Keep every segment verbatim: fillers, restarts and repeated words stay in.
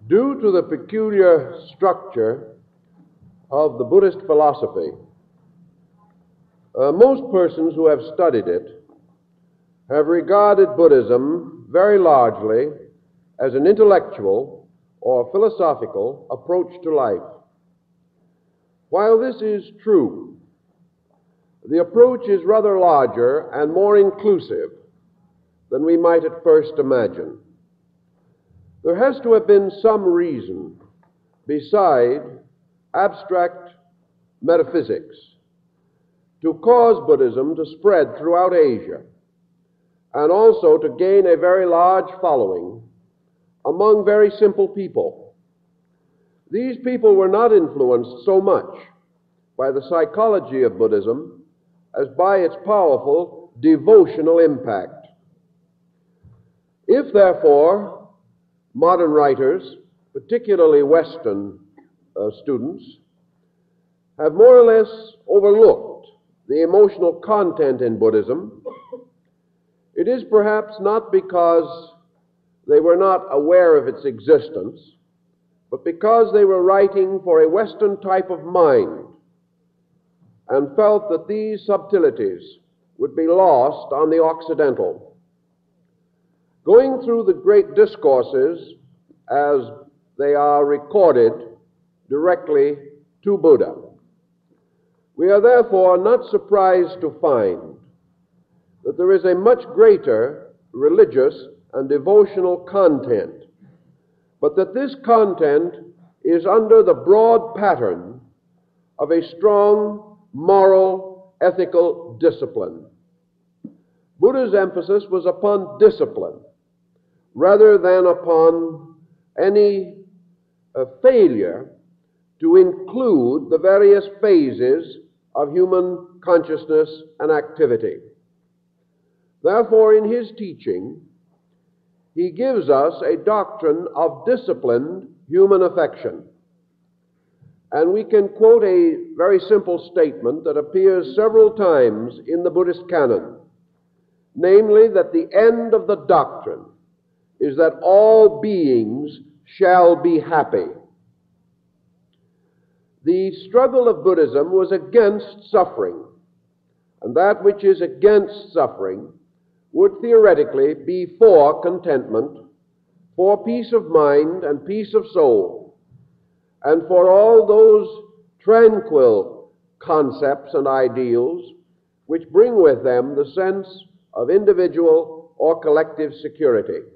Due to the peculiar structure of the Buddhist philosophy, uh, most persons who have studied it have regarded Buddhism very largely as an intellectual or philosophical approach to life. While this is true, the approach is rather larger and more inclusive than we might at first imagine. There has to have been some reason beside abstract metaphysics to cause Buddhism to spread throughout Asia and also to gain a very large following among very simple people. These people were not influenced so much by the psychology of Buddhism as by its powerful devotional impact. If, therefore, modern writers, particularly Western uh, students, have more or less overlooked the emotional content in Buddhism, it is perhaps not because they were not aware of its existence, but because they were writing for a Western type of mind and felt that these subtleties would be lost on the Occidental. Going through the great discourses as they are recorded directly to Buddha, we are therefore not surprised to find that there is a much greater religious and devotional content, but that this content is under the broad pattern of a strong moral, ethical discipline. Buddha's emphasis was upon discipline rather than upon any uh, failure to include the various phases of human consciousness and activity. Therefore, in his teaching, he gives us a doctrine of disciplined human affection. And we can quote a very simple statement that appears several times in the Buddhist canon, namely that the end of the doctrine is that all beings shall be happy. The struggle of Buddhism was against suffering, and that which is against suffering would theoretically be for contentment, for peace of mind and peace of soul, and for all those tranquil concepts and ideals which bring with them the sense of individual or collective security.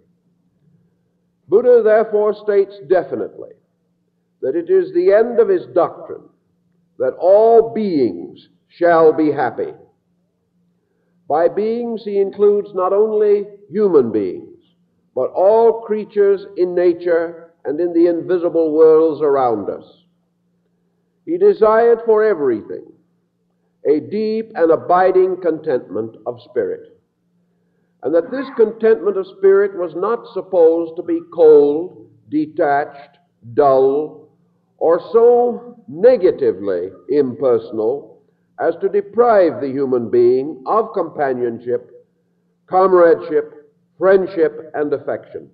Buddha therefore states definitely that it is the end of his doctrine that all beings shall be happy. By beings, he includes not only human beings, but all creatures in nature and in the invisible worlds around us. He desired for everything a deep and abiding contentment of spirit, and that this contentment of spirit was not supposed to be cold, detached, dull, or so negatively impersonal as to deprive the human being of companionship, comradeship, friendship, and affection.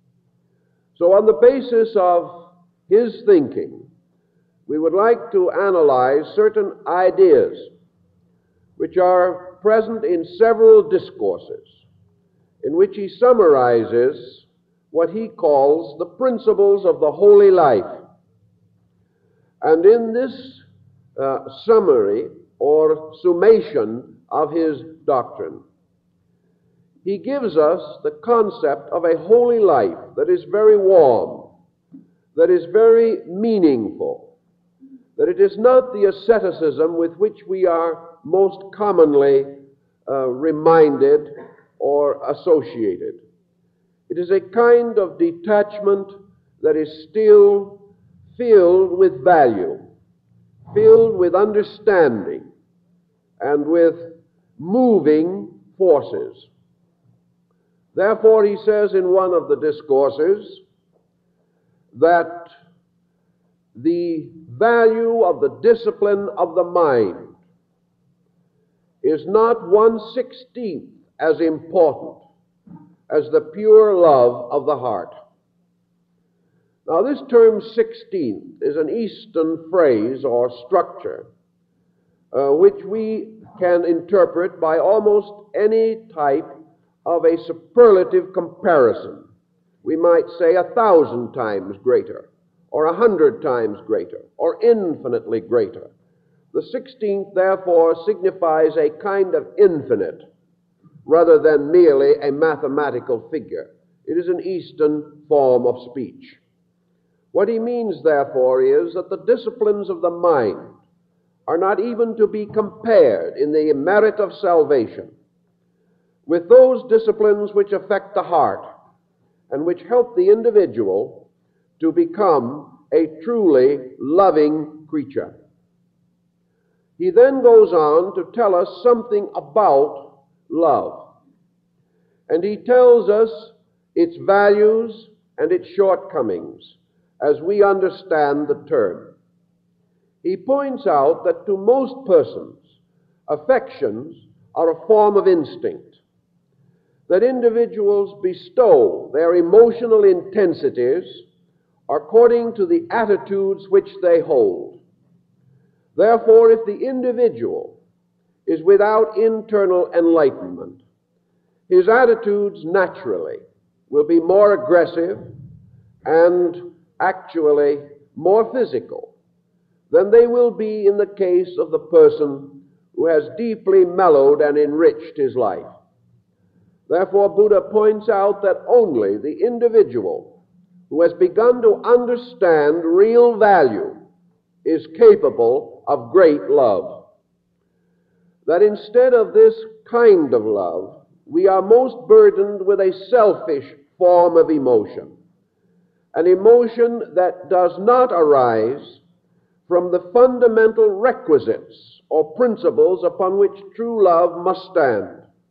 So on the basis of his thinking, we would like to analyze certain ideas which are present in several discourses in which he summarizes what he calls the principles of the holy life. And in this uh, summary or summation of his doctrine, he gives us the concept of a holy life that is very warm, that is very meaningful, that it is not the asceticism with which we are most commonly uh, reminded or associated. It is a kind of detachment that is still filled with value, filled with understanding, and with moving forces. Therefore, he says in one of the discourses that the value of the discipline of the mind is not one-sixteenth as important as the pure love of the heart. Now, this term sixteenth is an Eastern phrase or structure uh, which we can interpret by almost any type of a superlative comparison. We might say a thousand times greater, or a hundred times greater, or infinitely greater. The sixteenth, therefore, signifies a kind of infinite rather than merely a mathematical figure. It is an Eastern form of speech. What he means, therefore, is that the disciplines of the mind are not even to be compared in the merit of salvation with those disciplines which affect the heart and which help the individual to become a truly loving creature. He then goes on to tell us something about love. And he tells us its values and its shortcomings as we understand the term. He points out that to most persons, affections are a form of instinct, that individuals bestow their emotional intensities according to the attitudes which they hold. Therefore, if the individual is without internal enlightenment, his attitudes naturally will be more aggressive and actually more physical than they will be in the case of the person who has deeply mellowed and enriched his life. Therefore, Buddha points out that only the individual who has begun to understand real value is capable of great love. That instead of this kind of love, we are most burdened with a selfish form of emotion, an emotion that does not arise from the fundamental requisites or principles upon which true love must stand.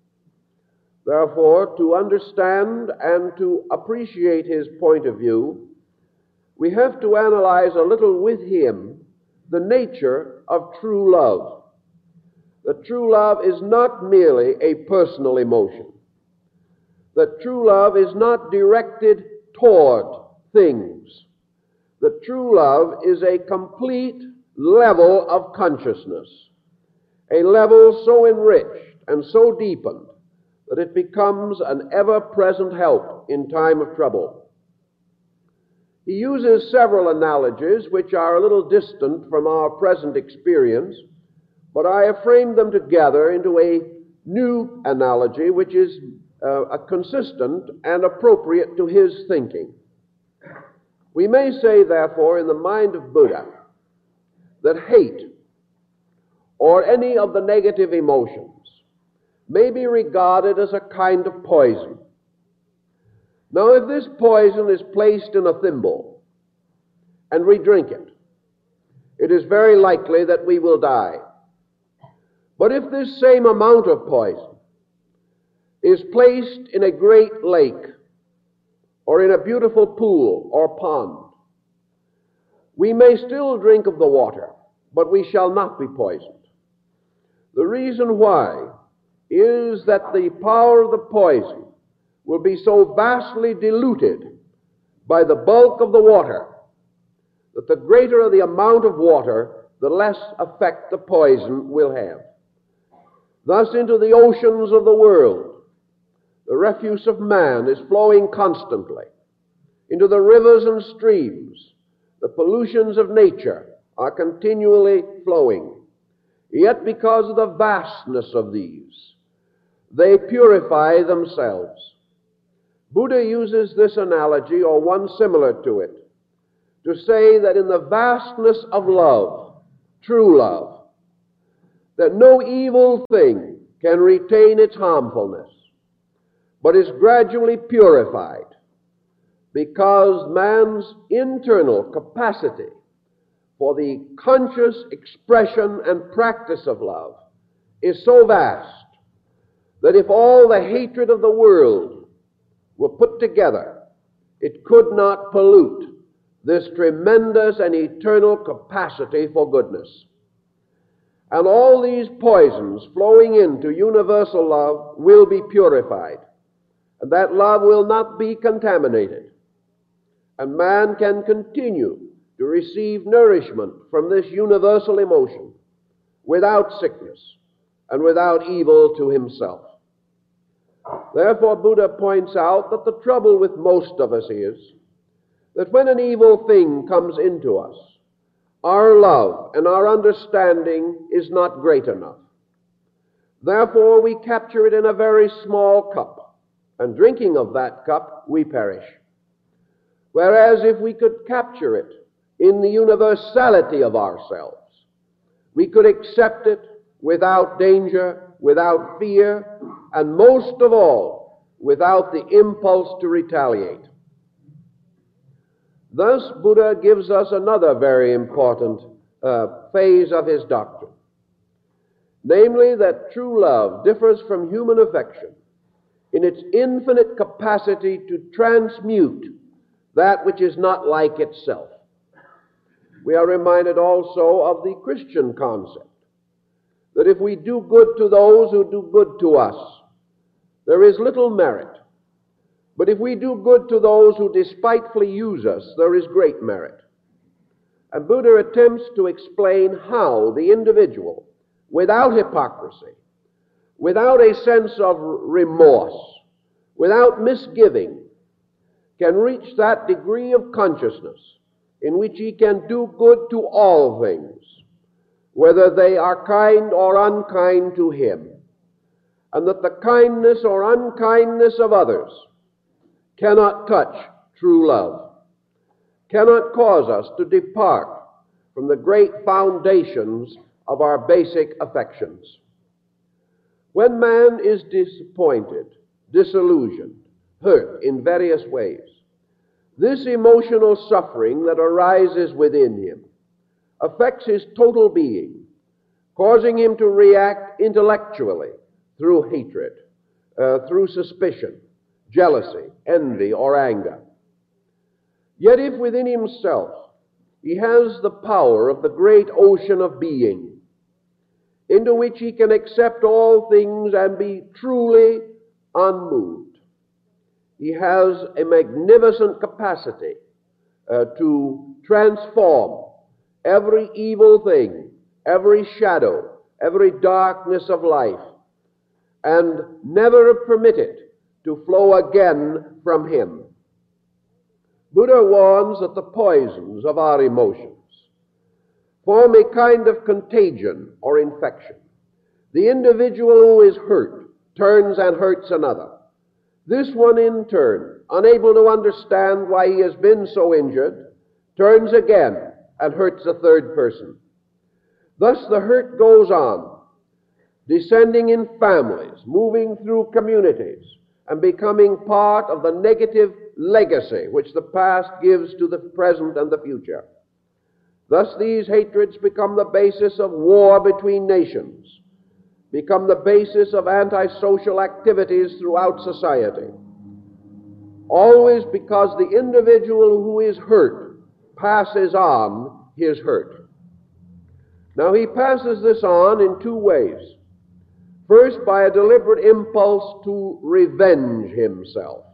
Therefore, to understand and to appreciate his point of view, we have to analyze a little with him the nature of true love. That true love is not merely a personal emotion. That true love is not directed toward things. That true love is a complete level of consciousness, a level so enriched and so deepened that it becomes an ever-present help in time of trouble. He uses several analogies which are a little distant from our present experience, but I have framed them together into a new analogy which is uh, a consistent and appropriate to his thinking. We may say, therefore, in the mind of Buddha, that hate or any of the negative emotions may be regarded as a kind of poison. Now, if this poison is placed in a thimble and we drink it, it is very likely that we will die. But if this same amount of poison is placed in a great lake or in a beautiful pool or pond, we may still drink of the water, but we shall not be poisoned. The reason why is that the power of the poison will be so vastly diluted by the bulk of the water that the greater the amount of water, the less effect the poison will have. Thus, into the oceans of the world, the refuse of man is flowing constantly. Into the rivers and streams, the pollutions of nature are continually flowing. Yet, because of the vastness of these, they purify themselves. Buddha uses this analogy, or one similar to it, to say that in the vastness of love, true love, that no evil thing can retain its harmfulness, but is gradually purified, because man's internal capacity for the conscious expression and practice of love is so vast that if all the hatred of the world were put together, it could not pollute this tremendous and eternal capacity for goodness. And all these poisons flowing into universal love will be purified, and that love will not be contaminated. and man can continue to receive nourishment from this universal emotion without sickness and without evil to himself. Therefore, Buddha points out that the trouble with most of us is that when an evil thing comes into us, our love and our understanding is not great enough. Therefore, we capture it in a very small cup, and drinking of that cup, we perish. Whereas if we could capture it in the universality of ourselves, we could accept it without danger, without fear, and most of all, without the impulse to retaliate. Thus, Buddha gives us another very important uh, phase of his doctrine, namely that true love differs from human affection in its infinite capacity to transmute that which is not like itself. We are reminded also of the Christian concept that if we do good to those who do good to us, there is little merit. But if we do good to those who despitefully use us, there is great merit. And Buddha attempts to explain how the individual, without hypocrisy, without a sense of remorse, without misgiving, can reach that degree of consciousness in which he can do good to all things, whether they are kind or unkind to him, and that the kindness or unkindness of others cannot touch true love, cannot cause us to depart from the great foundations of our basic affections. When man is disappointed, disillusioned, hurt in various ways, this emotional suffering that arises within him affects his total being, causing him to react intellectually through hatred, uh, through suspicion, jealousy, envy, or anger. Yet if within himself he has the power of the great ocean of being, into which he can accept all things and be truly unmoved, he has a magnificent capacity uh, to transform every evil thing, every shadow, every darkness of life, and never permit it to flow again from him. Buddha warns that the poisons of our emotions form a kind of contagion or infection. The individual who is hurt turns and hurts another. This one in turn, unable to understand why he has been so injured, turns again and hurts a third person. Thus the hurt goes on, descending in families, moving through communities, and becoming part of the negative legacy which the past gives to the present and the future. Thus these hatreds become the basis of war between nations, become the basis of antisocial activities throughout society, always because the individual who is hurt passes on his hurt. Now he passes this on in two ways. First, by a deliberate impulse to revenge himself,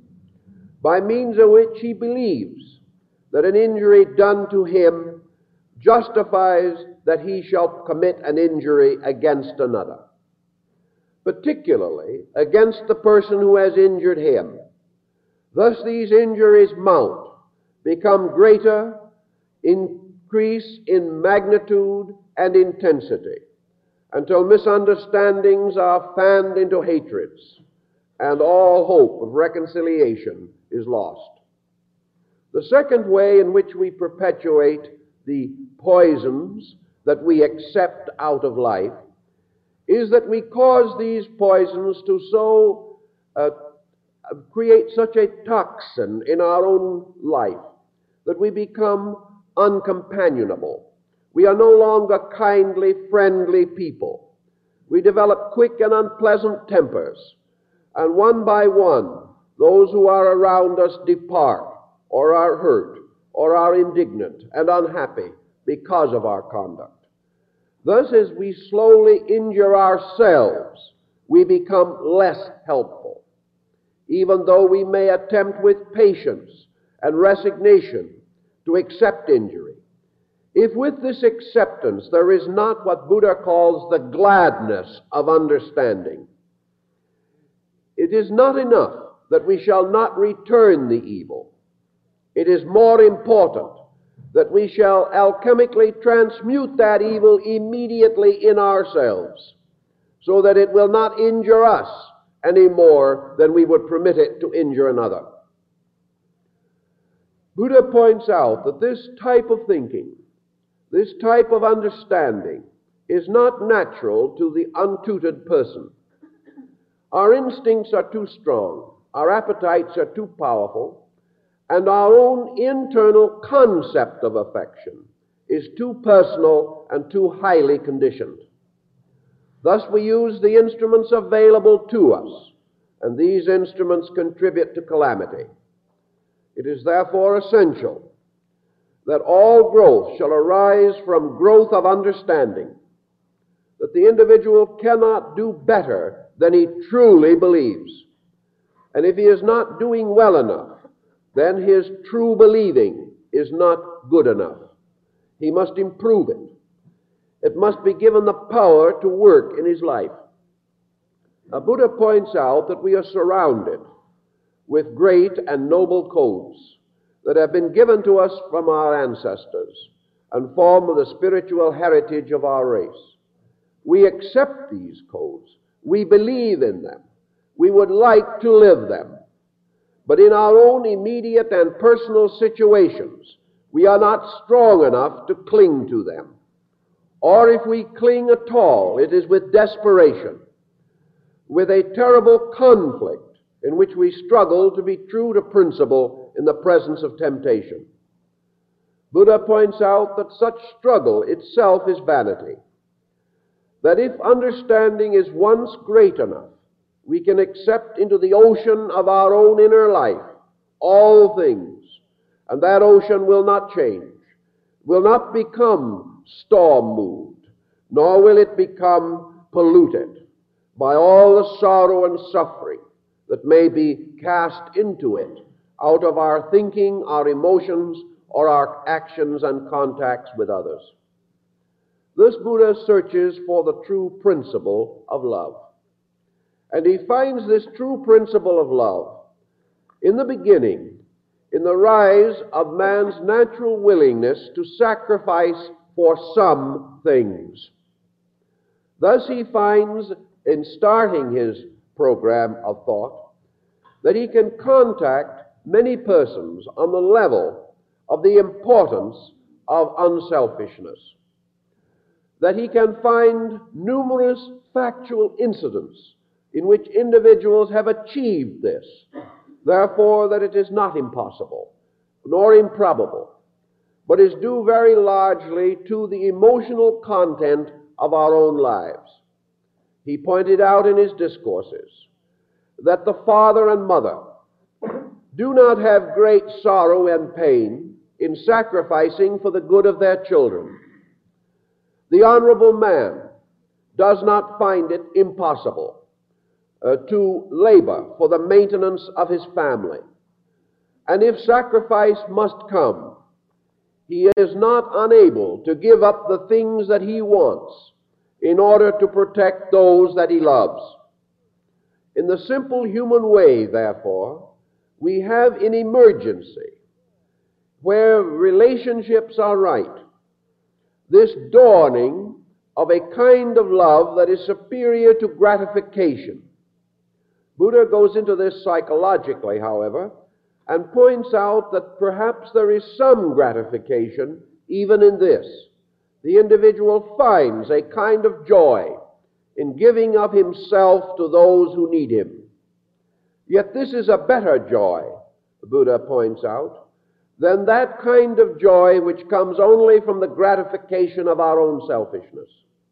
by means of which he believes that an injury done to him justifies that he shall commit an injury against another, particularly against the person who has injured him. Thus these injuries mount, become greater, increase in magnitude and intensity, until misunderstandings are fanned into hatreds, and all hope of reconciliation is lost. The second way in which we perpetuate the poisons that we accept out of life is that we cause these poisons to so uh, create such a toxin in our own life that we become uncompanionable. We are no longer kindly, friendly people. We develop quick and unpleasant tempers, and one by one, those who are around us depart, or are hurt, or are indignant and unhappy because of our conduct. Thus, as we slowly injure ourselves, we become less helpful, even though we may attempt with patience and resignation to accept injury, if with this acceptance there is not what Buddha calls the gladness of understanding, it is not enough that we shall not return the evil. It is more important that we shall alchemically transmute that evil immediately in ourselves, so that it will not injure us any more than we would permit it to injure another. Buddha points out that this type of thinking, this type of understanding, is not natural to the untutored person. Our instincts are too strong, our appetites are too powerful, and our own internal concept of affection is too personal and too highly conditioned. Thus we use the instruments available to us, and these instruments contribute to calamity. It is therefore essential that all growth shall arise from growth of understanding, that the individual cannot do better than he truly believes. And if he is not doing well enough, then his true believing is not good enough. He must improve it. It must be given the power to work in his life. Now, Buddha points out that we are surrounded with great and noble codes that have been given to us from our ancestors and form the spiritual heritage of our race. We accept these codes. We believe in them. We would like to live them. But in our own immediate and personal situations, we are not strong enough to cling to them. Or if we cling at all, it is with desperation, with a terrible conflict in which we struggle to be true to principle in the presence of temptation. Buddha points out that such struggle itself is vanity, that if understanding is once great enough, we can accept into the ocean of our own inner life all things, and that ocean will not change, will not become storm-moved, nor will it become polluted by all the sorrow and suffering that may be cast into it out of our thinking, our emotions, or our actions and contacts with others. This Buddha searches for the true principle of love. And he finds this true principle of love in the beginning, in the rise of man's natural willingness to sacrifice for some things. Thus he finds, in starting his program of thought, that he can contact many persons on the level of the importance of unselfishness, that he can find numerous factual incidents in which individuals have achieved this, therefore that it is not impossible nor improbable, but is due very largely to the emotional content of our own lives. He pointed out in his discourses that the father and mother do not have great sorrow and pain in sacrificing for the good of their children. The honorable man does not find it impossible uh, to labor for the maintenance of his family. And if sacrifice must come, he is not unable to give up the things that he wants in order to protect those that he loves. In the simple human way, therefore, we have an emergency where relationships are right, this dawning of a kind of love that is superior to gratification. Buddha goes into this psychologically, however, and points out that perhaps there is some gratification even in this. The individual finds a kind of joy in giving of himself to those who need him. Yet this is a better joy, the Buddha points out, than that kind of joy which comes only from the gratification of our own selfishness.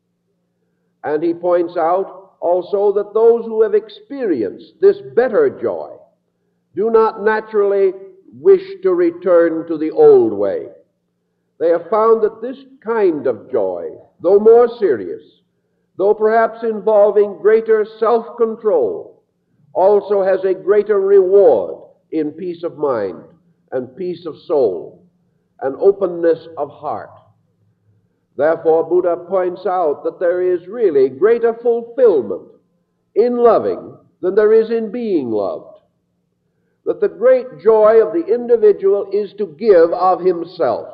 And he points out also that those who have experienced this better joy do not naturally wish to return to the old way. They have found that this kind of joy, though more serious, though perhaps involving greater self-control, also has a greater reward in peace of mind and peace of soul and openness of heart. Therefore, Buddha points out that there is really greater fulfillment in loving than there is in being loved. That the great joy of the individual is to give of himself,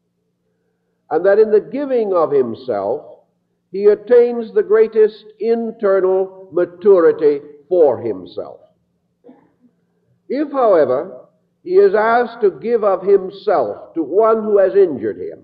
and that in the giving of himself, he attains the greatest internal maturity for himself. If, however, he is asked to give of himself to one who has injured him,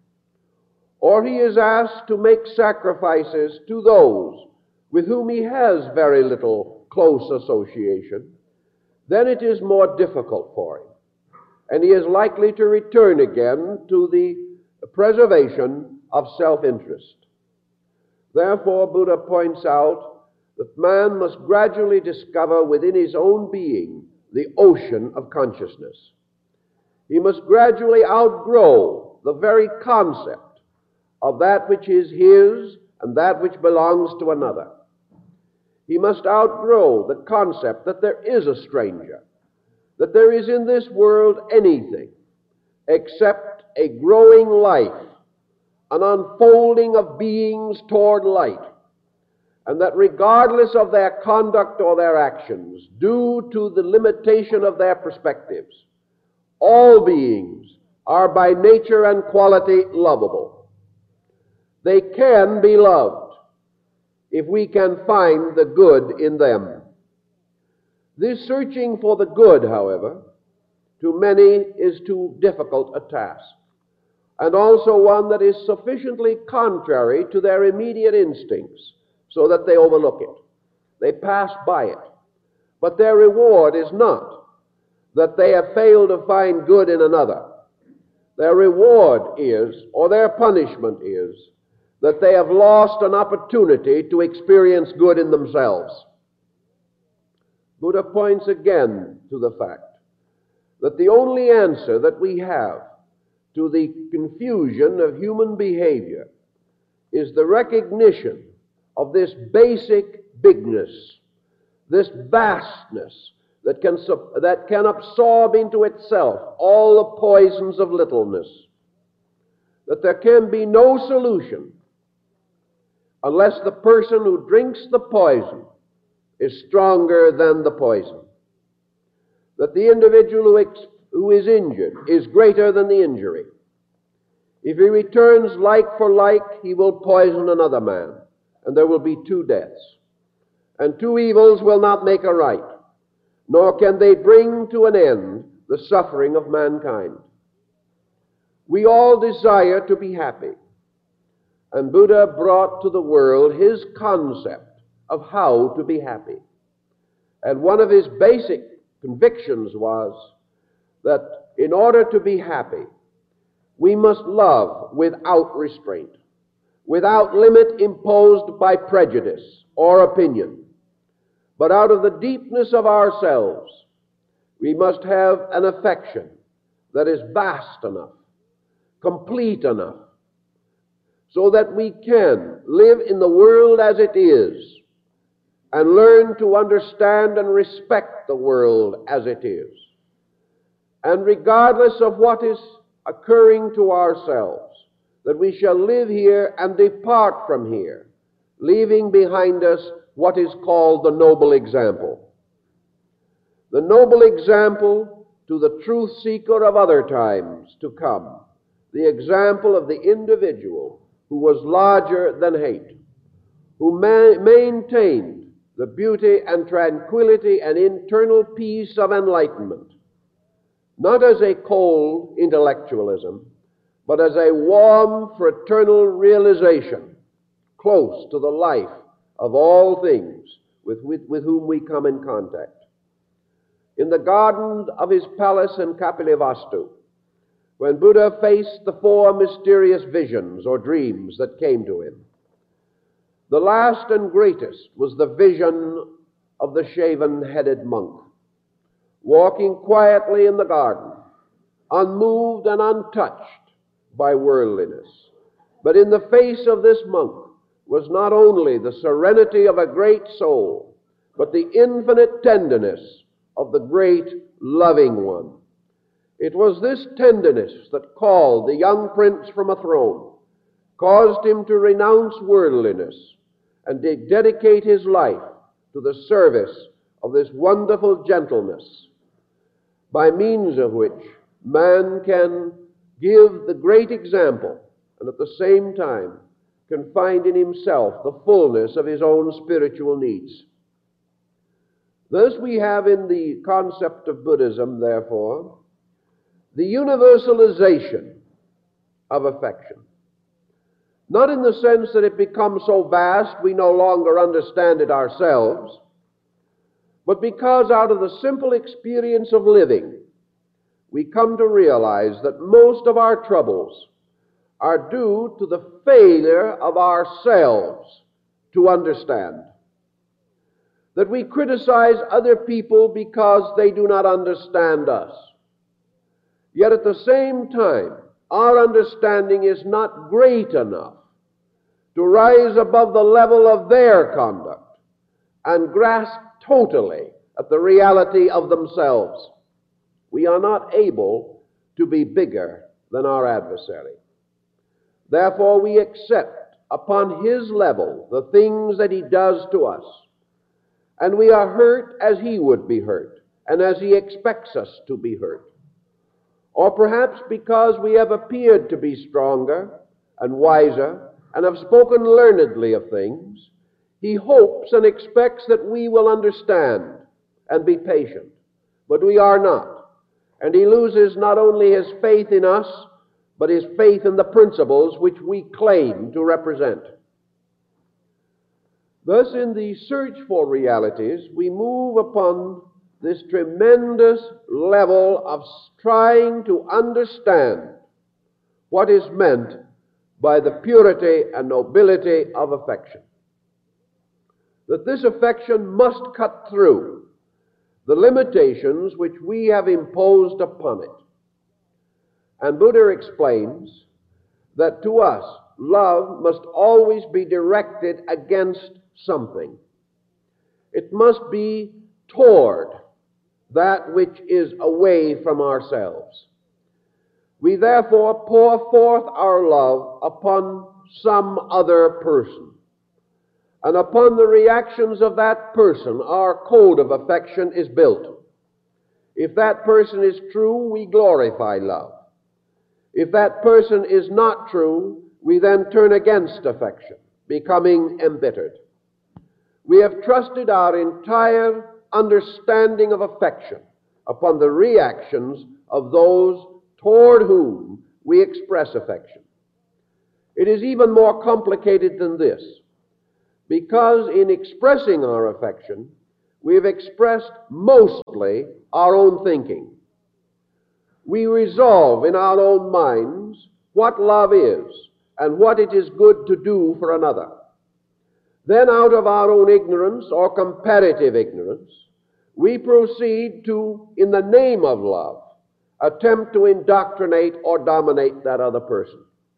or he is asked to make sacrifices to those with whom he has very little close association, then it is more difficult for him, and he is likely to return again to the preservation of self-interest. Therefore, Buddha points out that man must gradually discover within his own being the ocean of consciousness. He must gradually outgrow the very concept of that which is his and that which belongs to another. He must outgrow the concept that there is a stranger, that there is in this world anything except a growing life, an unfolding of beings toward light, and that regardless of their conduct or their actions, due to the limitation of their perspectives, all beings are by nature and quality lovable. They can be loved if we can find the good in them. This searching for the good, however, to many is too difficult a task, and also one that is sufficiently contrary to their immediate instincts, so that they overlook it. They pass by it. But their reward is not that they have failed to find good in another. Their reward is, or their punishment is, that they have lost an opportunity to experience good in themselves. Buddha points again to the fact that the only answer that we have to the confusion of human behavior is the recognition of this basic bigness, this vastness that can, that can absorb into itself all the poisons of littleness, that there can be no solution unless the person who drinks the poison is stronger than the poison, that the individual who, ex- who is injured is greater than the injury. If he returns like for like, he will poison another man, and there will be two deaths. And two evils will not make a right, nor can they bring to an end the suffering of mankind. We all desire to be happy, and Buddha brought to the world his concept of how to be happy. And one of his basic convictions was that in order to be happy, we must love without restraint, without limit imposed by prejudice or opinion. But out of the deepness of ourselves, we must have an affection that is vast enough, complete enough, so that we can live in the world as it is and learn to understand and respect the world as it is. And regardless of what is occurring to ourselves, that we shall live here and depart from here, leaving behind us what is called the noble example. The noble example to the truth seeker of other times to come, the example of the individual who was larger than hate, who ma- maintained the beauty and tranquility and internal peace of enlightenment, not as a cold intellectualism, but as a warm fraternal realization, close to the life of all things with, with, with whom we come in contact. In the garden of his palace in Kapilavastu, when Buddha faced the four mysterious visions or dreams that came to him, the last and greatest was the vision of the shaven-headed monk, walking quietly in the garden, unmoved and untouched by worldliness. But in the face of this monk was not only the serenity of a great soul, but the infinite tenderness of the great loving one. It was this tenderness that called the young prince from a throne, caused him to renounce worldliness, and de- dedicate his life to the service of this wonderful gentleness, by means of which man can give the great example and at the same time can find in himself the fullness of his own spiritual needs. Thus we have in the concept of Buddhism, therefore, the universalization of affection. Not in the sense that it becomes so vast we no longer understand it ourselves, but because out of the simple experience of living, we come to realize that most of our troubles are due to the failure of ourselves to understand. That we criticize other people because they do not understand us. Yet at the same time, our understanding is not great enough to rise above the level of their conduct and grasp totally at the reality of themselves. We are not able to be bigger than our adversary. Therefore, we accept upon his level the things that he does to us, and we are hurt as he would be hurt, and as he expects us to be hurt. Or perhaps because we have appeared to be stronger and wiser and have spoken learnedly of things, he hopes and expects that we will understand and be patient. But we are not. And he loses not only his faith in us, but his faith in the principles which we claim to represent. Thus, in the search for realities, we move upon this tremendous level of trying to understand what is meant by the purity and nobility of affection. That this affection must cut through the limitations which we have imposed upon it. And Buddha explains that to us, love must always be directed against something. It must be toward that which is away from ourselves. We therefore pour forth our love upon some other person. And upon the reactions of that person, our code of affection is built. If that person is true, we glorify love. If that person is not true, we then turn against affection, becoming embittered. We have trusted our entire understanding of affection upon the reactions of those toward whom we express affection. It is even more complicated than this, because in expressing our affection, we have expressed mostly our own thinking. We resolve in our own minds what love is and what it is good to do for another. Then out of our own ignorance or comparative ignorance, we proceed to, in the name of love, attempt to indoctrinate or dominate that other person.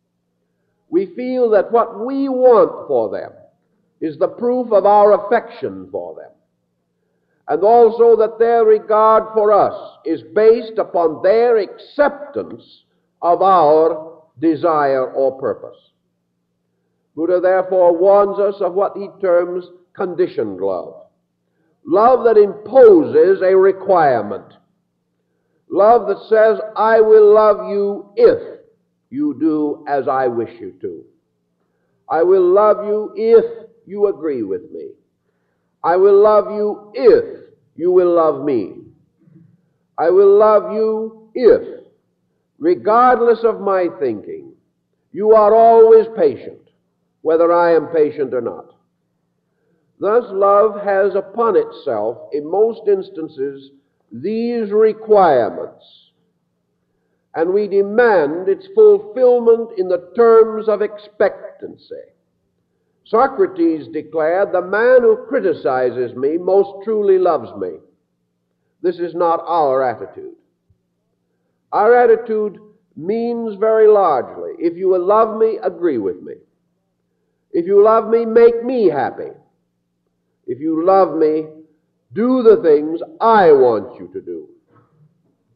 We feel that what we want for them is the proof of our affection for them, and also that their regard for us is based upon their acceptance of our desire or purpose. Buddha therefore warns us of what he terms conditioned love. Love that imposes a requirement. Love that says, I will love you if you do as I wish you to. I will love you if you agree with me. I will love you if you will love me. I will love you if, regardless of my thinking, you are always patient, whether I am patient or not. Thus, love has upon itself, in most instances, these requirements, and we demand its fulfillment in the terms of expectancy. Socrates declared, the man who criticizes me most truly loves me. This is not our attitude. Our attitude means very largely, if you will love me, agree with me. If you love me, make me happy. If you love me, do the things I want you to do.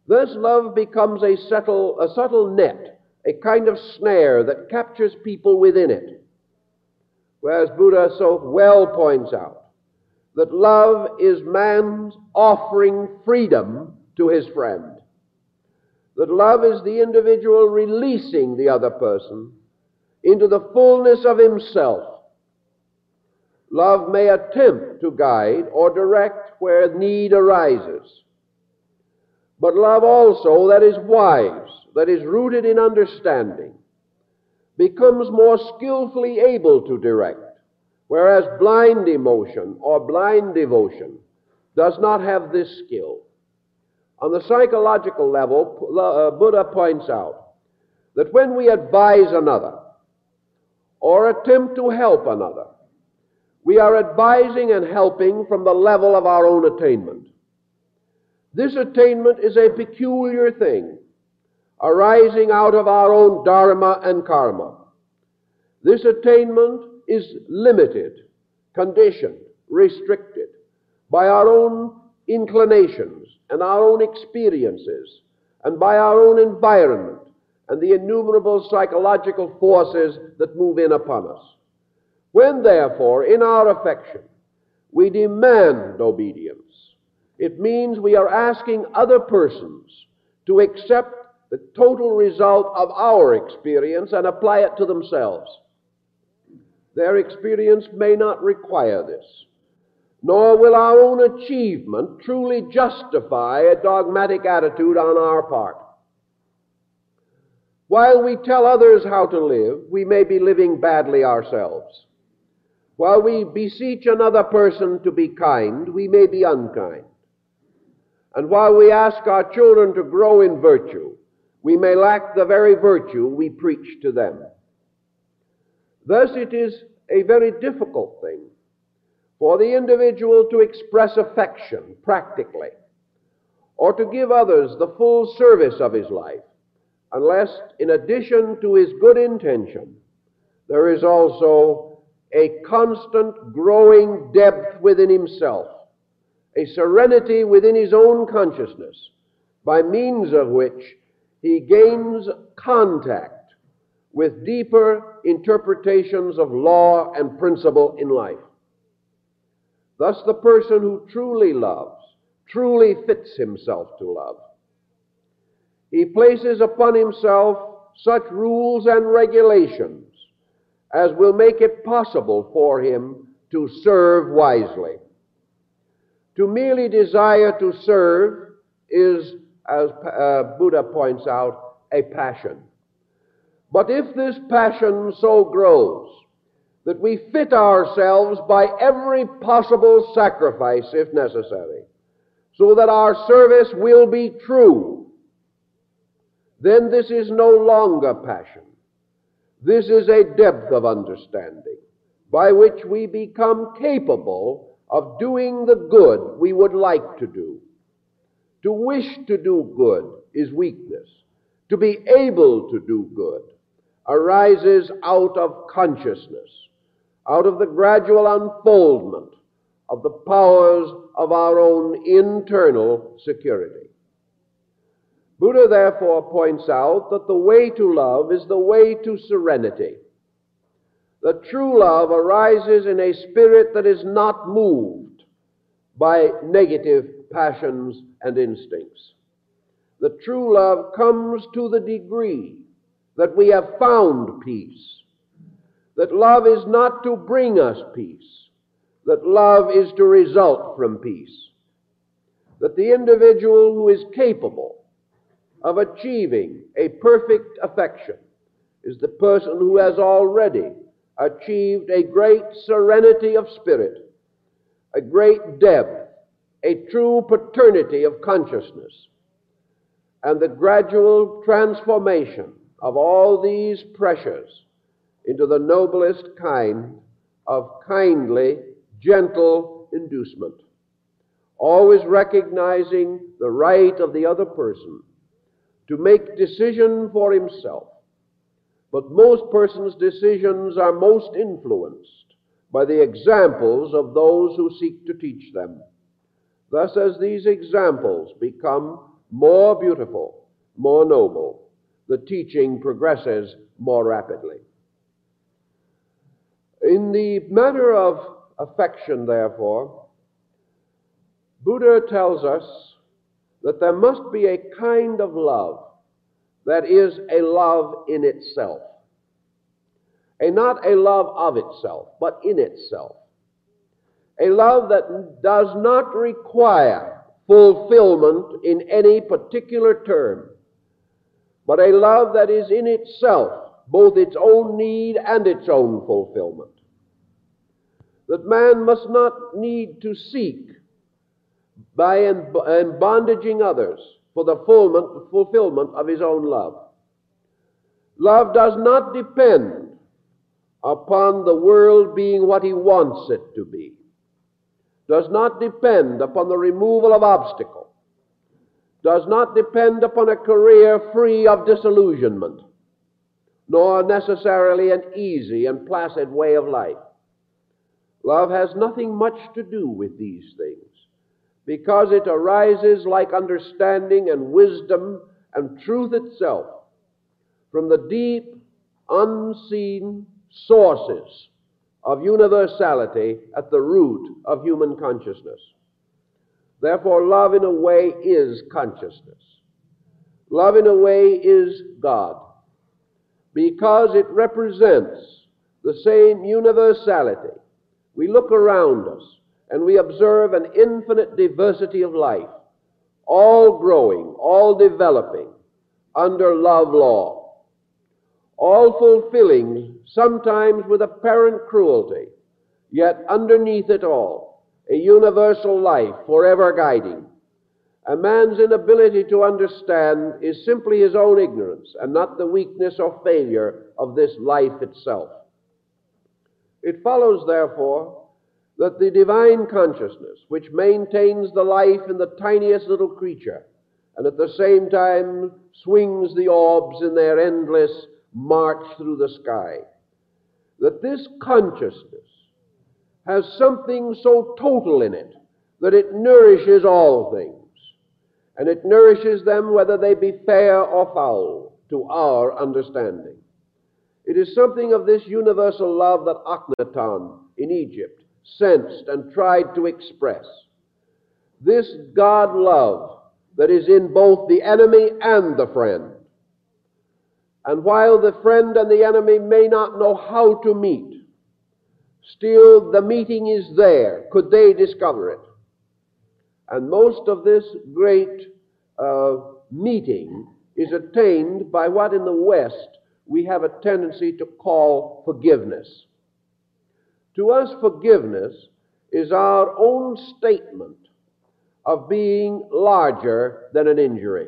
Thus love becomes a subtle, a subtle net, a kind of snare that captures people within it. Whereas Buddha so well points out that love is man's offering freedom to his friend. That love is the individual releasing the other person into the fullness of himself. Love may attempt to guide or direct where need arises. But love also that is wise, that is rooted in understanding, becomes more skillfully able to direct, whereas blind emotion or blind devotion does not have this skill. On the psychological level, uh, Buddha points out that when we advise another or attempt to help another, we are advising and helping from the level of our own attainment. This attainment is a peculiar thing, arising out of our own dharma and karma. This attainment is limited, conditioned, restricted by our own inclinations and our own experiences and by our own environment and the innumerable psychological forces that move in upon us. When, therefore, in our affection, we demand obedience, it means we are asking other persons to accept the total result of our experience and apply it to themselves. Their experience may not require this, nor will our own achievement truly justify a dogmatic attitude on our part. While we tell others how to live, we may be living badly ourselves. While we beseech another person to be kind, we may be unkind. And while we ask our children to grow in virtue, we may lack the very virtue we preach to them. Thus it is a very difficult thing for the individual to express affection practically, or to give others the full service of his life, unless in addition to his good intention, there is also a constant growing depth within himself, a serenity within his own consciousness, by means of which he gains contact with deeper interpretations of law and principle in life. Thus the person who truly loves, truly fits himself to love. He places upon himself such rules and regulations as will make it possible for him to serve wisely. To merely desire to serve is, as uh, Buddha points out, a passion. But if this passion so grows that we fit ourselves by every possible sacrifice, if necessary, so that our service will be true, then this is no longer passion. This is a depth of understanding by which we become capable of doing the good we would like to do. To wish to do good is weakness. To be able to do good arises out of consciousness, out of the gradual unfoldment of the powers of our own internal security. Buddha therefore points out that the way to love is the way to serenity. That true love arises in a spirit that is not moved by negative passions and instincts. The true love comes to the degree that we have found peace. That love is not to bring us peace. That love is to result from peace. That the individual who is capable of achieving a perfect affection is the person who has already achieved a great serenity of spirit, a great depth, a true paternity of consciousness, and the gradual transformation of all these pressures into the noblest kind of kindly, gentle inducement, always recognizing the right of the other person to make decision for himself. But most persons' decisions are most influenced by the examples of those who seek to teach them. Thus, as these examples become more beautiful, more noble. The teaching progresses more rapidly. In the matter of affection, therefore, Buddha tells us that there must be a kind of love that is a love in itself. A not a love of itself, but in itself. A love that does not require fulfillment in any particular term, but a love that is in itself both its own need and its own fulfillment. That man must not need to seek by embondaging others for the fulfillment of his own love. Love does not depend upon the world being what he wants it to be, does not depend upon the removal of obstacle, does not depend upon a career free of disillusionment, nor necessarily an easy and placid way of life. Love has nothing much to do with these things, because it arises like understanding and wisdom and truth itself from the deep, unseen sources of universality at the root of human consciousness. Therefore, love in a way is consciousness. Love in a way is God, because it represents the same universality. We look around us and we observe an infinite diversity of life, all growing, all developing under love law, all fulfilling, sometimes with apparent cruelty, yet underneath it all, a universal life forever guiding. A man's inability to understand is simply his own ignorance and not the weakness or failure of this life itself. It follows, therefore, that the divine consciousness, which maintains the life in the tiniest little creature, and at the same time swings the orbs in their endless march through the sky, that this consciousness has something so total in it that it nourishes all things, and it nourishes them whether they be fair or foul to our understanding. It is something of this universal love that Akhenaton in Egypt sensed and tried to express. This God love that is in both the enemy and the friend. And while the friend and the enemy may not know how to meet, still the meeting is there, could they discover it. And most of this great uh, meeting is attained by what in the West we have a tendency to call forgiveness. To us, forgiveness is our own statement of being larger than an injury.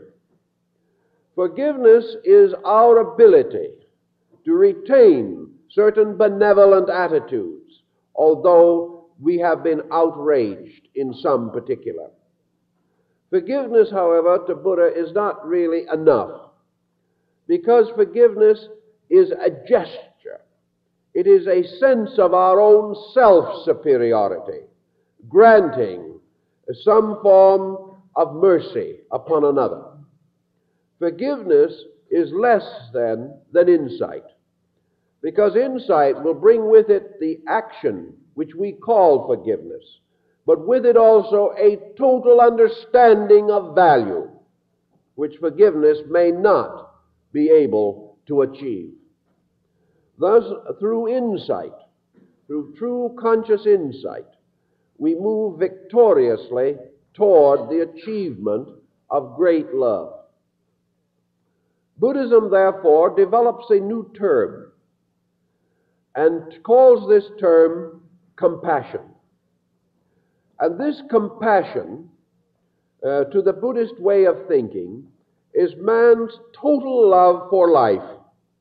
Forgiveness is our ability to retain certain benevolent attitudes, although we have been outraged in some particular. Forgiveness, however, to Buddha is not really enough, because forgiveness is a gesture. It is a sense of our own self-superiority, granting some form of mercy upon another. Forgiveness is less than than insight, because insight will bring with it the action which we call forgiveness, but with it also a total understanding of value, which forgiveness may not be able to achieve. Thus, through insight, through true conscious insight, we move victoriously toward the achievement of great love. Buddhism, therefore, develops a new term and calls this term compassion. And this compassion, uh, to the Buddhist way of thinking, is man's total love for life,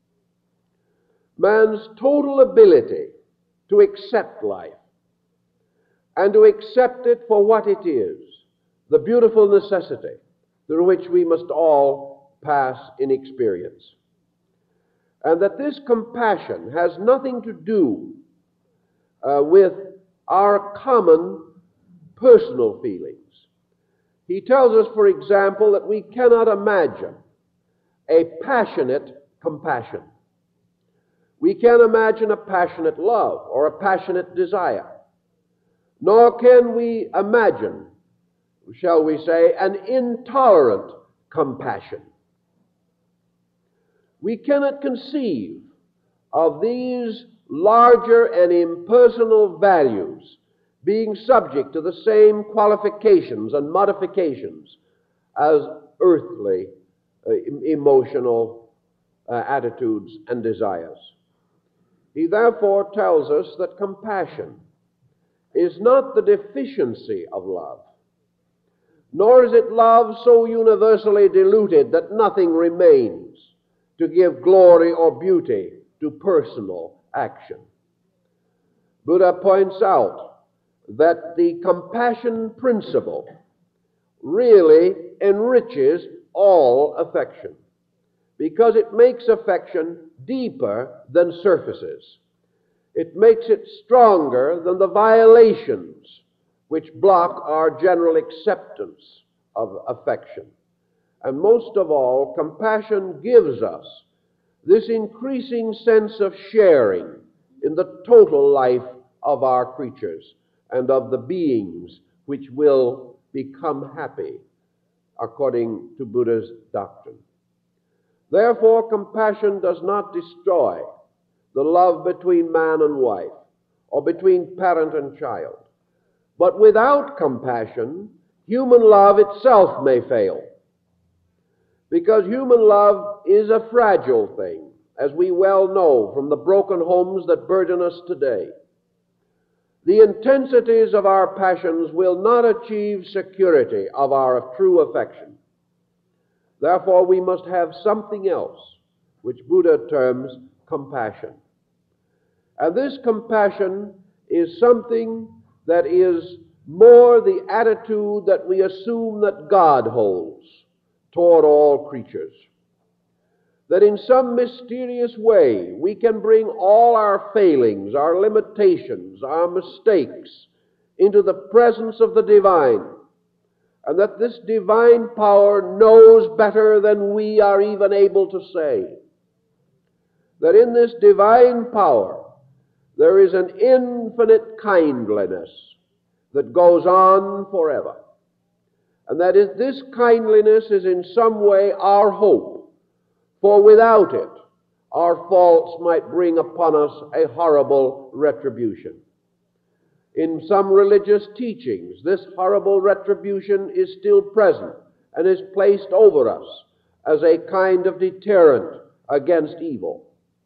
man's total ability to accept life, and to accept it for what it is, the beautiful necessity through which we must all pass in experience. And that this compassion has nothing to do uh, with our common personal feelings. He tells us, for example, that we cannot imagine a passionate compassion. We can't imagine a passionate love or a passionate desire. Nor can we imagine, shall we say, an intolerant compassion. We cannot conceive of these larger and impersonal values being subject to the same qualifications and modifications as earthly uh, emotional uh, attitudes and desires. He therefore tells us that compassion is not the deficiency of love, nor is it love so universally diluted that nothing remains to give glory or beauty to personal action. Buddha points out that the compassion principle really enriches all affection, because it makes affection deeper than surfaces. It makes it stronger than the violations which block our general acceptance of affection. And most of all, compassion gives us this increasing sense of sharing in the total life of our creatures and of the beings which will become happy according to Buddha's doctrine. Therefore, compassion does not destroy the love between man and wife or between parent and child. But without compassion, human love itself may fail. Because human love is a fragile thing, as we well know from the broken homes that burden us today. The intensities of our passions will not achieve security of our true affection. Therefore, we must have something else, which Buddha terms compassion. And this compassion is something that is more the attitude that we assume that God holds toward all creatures. That in some mysterious way we can bring all our failings, our limitations, our mistakes into the presence of the divine, and that this divine power knows better than we are even able to say. That in this divine power there is an infinite kindliness that goes on forever. And that is, this kindliness is in some way our hope, for without it, our faults might bring upon us a horrible retribution. In some religious teachings, this horrible retribution is still present and is placed over us as a kind of deterrent against evil.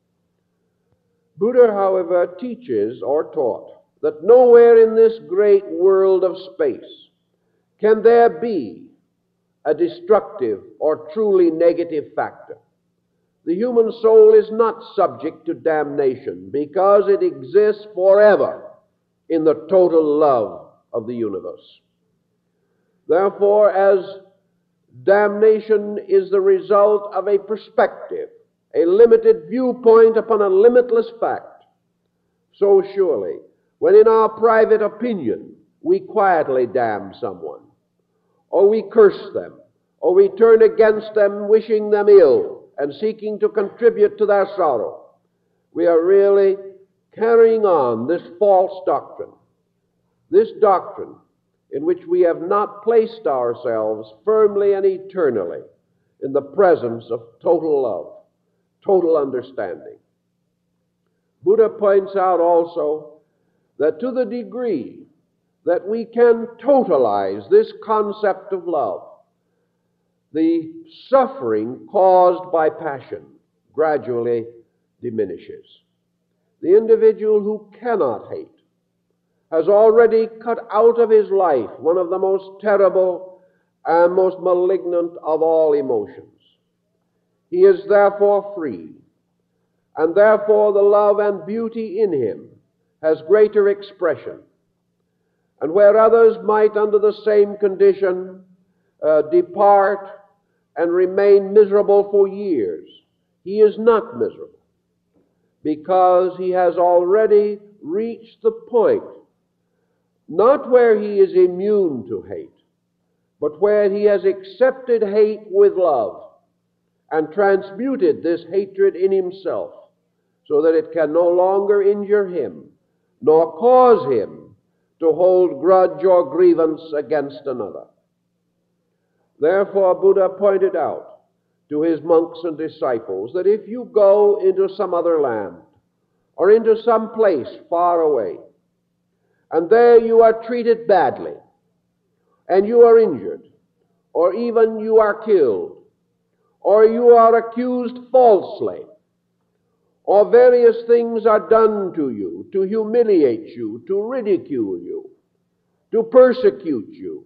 Buddha, however, teaches or taught that nowhere in this great world of space can there be a destructive or truly negative factor. The human soul is not subject to damnation because it exists forever in the total love of the universe. Therefore, as damnation is the result of a perspective, a limited viewpoint upon a limitless fact, so surely, when in our private opinion we quietly damn someone, or we curse them, or we turn against them wishing them ill and seeking to contribute to their sorrow, we are really carrying on this false doctrine, this doctrine in which we have not placed ourselves firmly and eternally in the presence of total love, total understanding. Buddha points out also that to the degree that we can totalize this concept of love, the suffering caused by passion gradually diminishes. The individual who cannot hate has already cut out of his life one of the most terrible and most malignant of all emotions. He is therefore free, and therefore the love and beauty in him has greater expression. And where others might, under the same condition, uh, depart and remain miserable for years, he is not miserable, because he has already reached the point, not where he is immune to hate, but where he has accepted hate with love and transmuted this hatred in himself so that it can no longer injure him, nor cause him to hold grudge or grievance against another. Therefore, Buddha pointed out to his monks and disciples that if you go into some other land or into some place far away, and there you are treated badly, and you are injured, or even you are killed, or you are accused falsely, or various things are done to you to humiliate you, to ridicule you, to persecute you,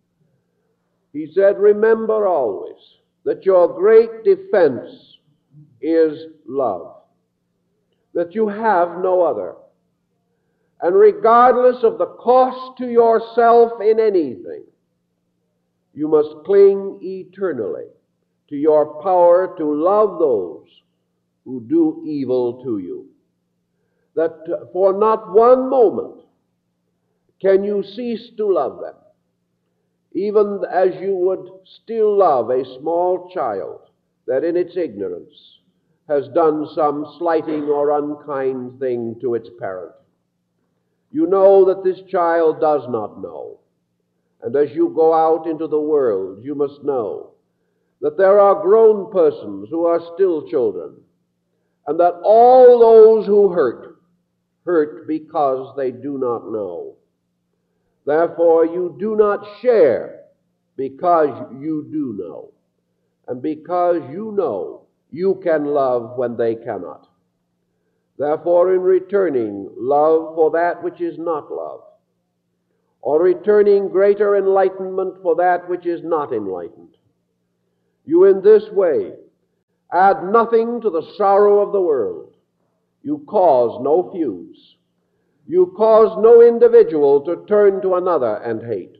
he said, remember always that your great defense is love, that you have no other. And regardless of the cost to yourself in anything, you must cling eternally to your power to love those who do evil to you. That for not one moment can you cease to love them, even as you would still love a small child that in its ignorance has done some slighting or unkind thing to its parent. You know that this child does not know. And as you go out into the world, you must know that there are grown persons who are still children, and that all those who hurt, hurt because they do not know. Therefore, you do not share because you do know. And because you know, you can love when they cannot. Therefore, in returning love for that which is not love, or returning greater enlightenment for that which is not enlightened, you in this way add nothing to the sorrow of the world. You cause no feuds. You cause no individual to turn to another and hate.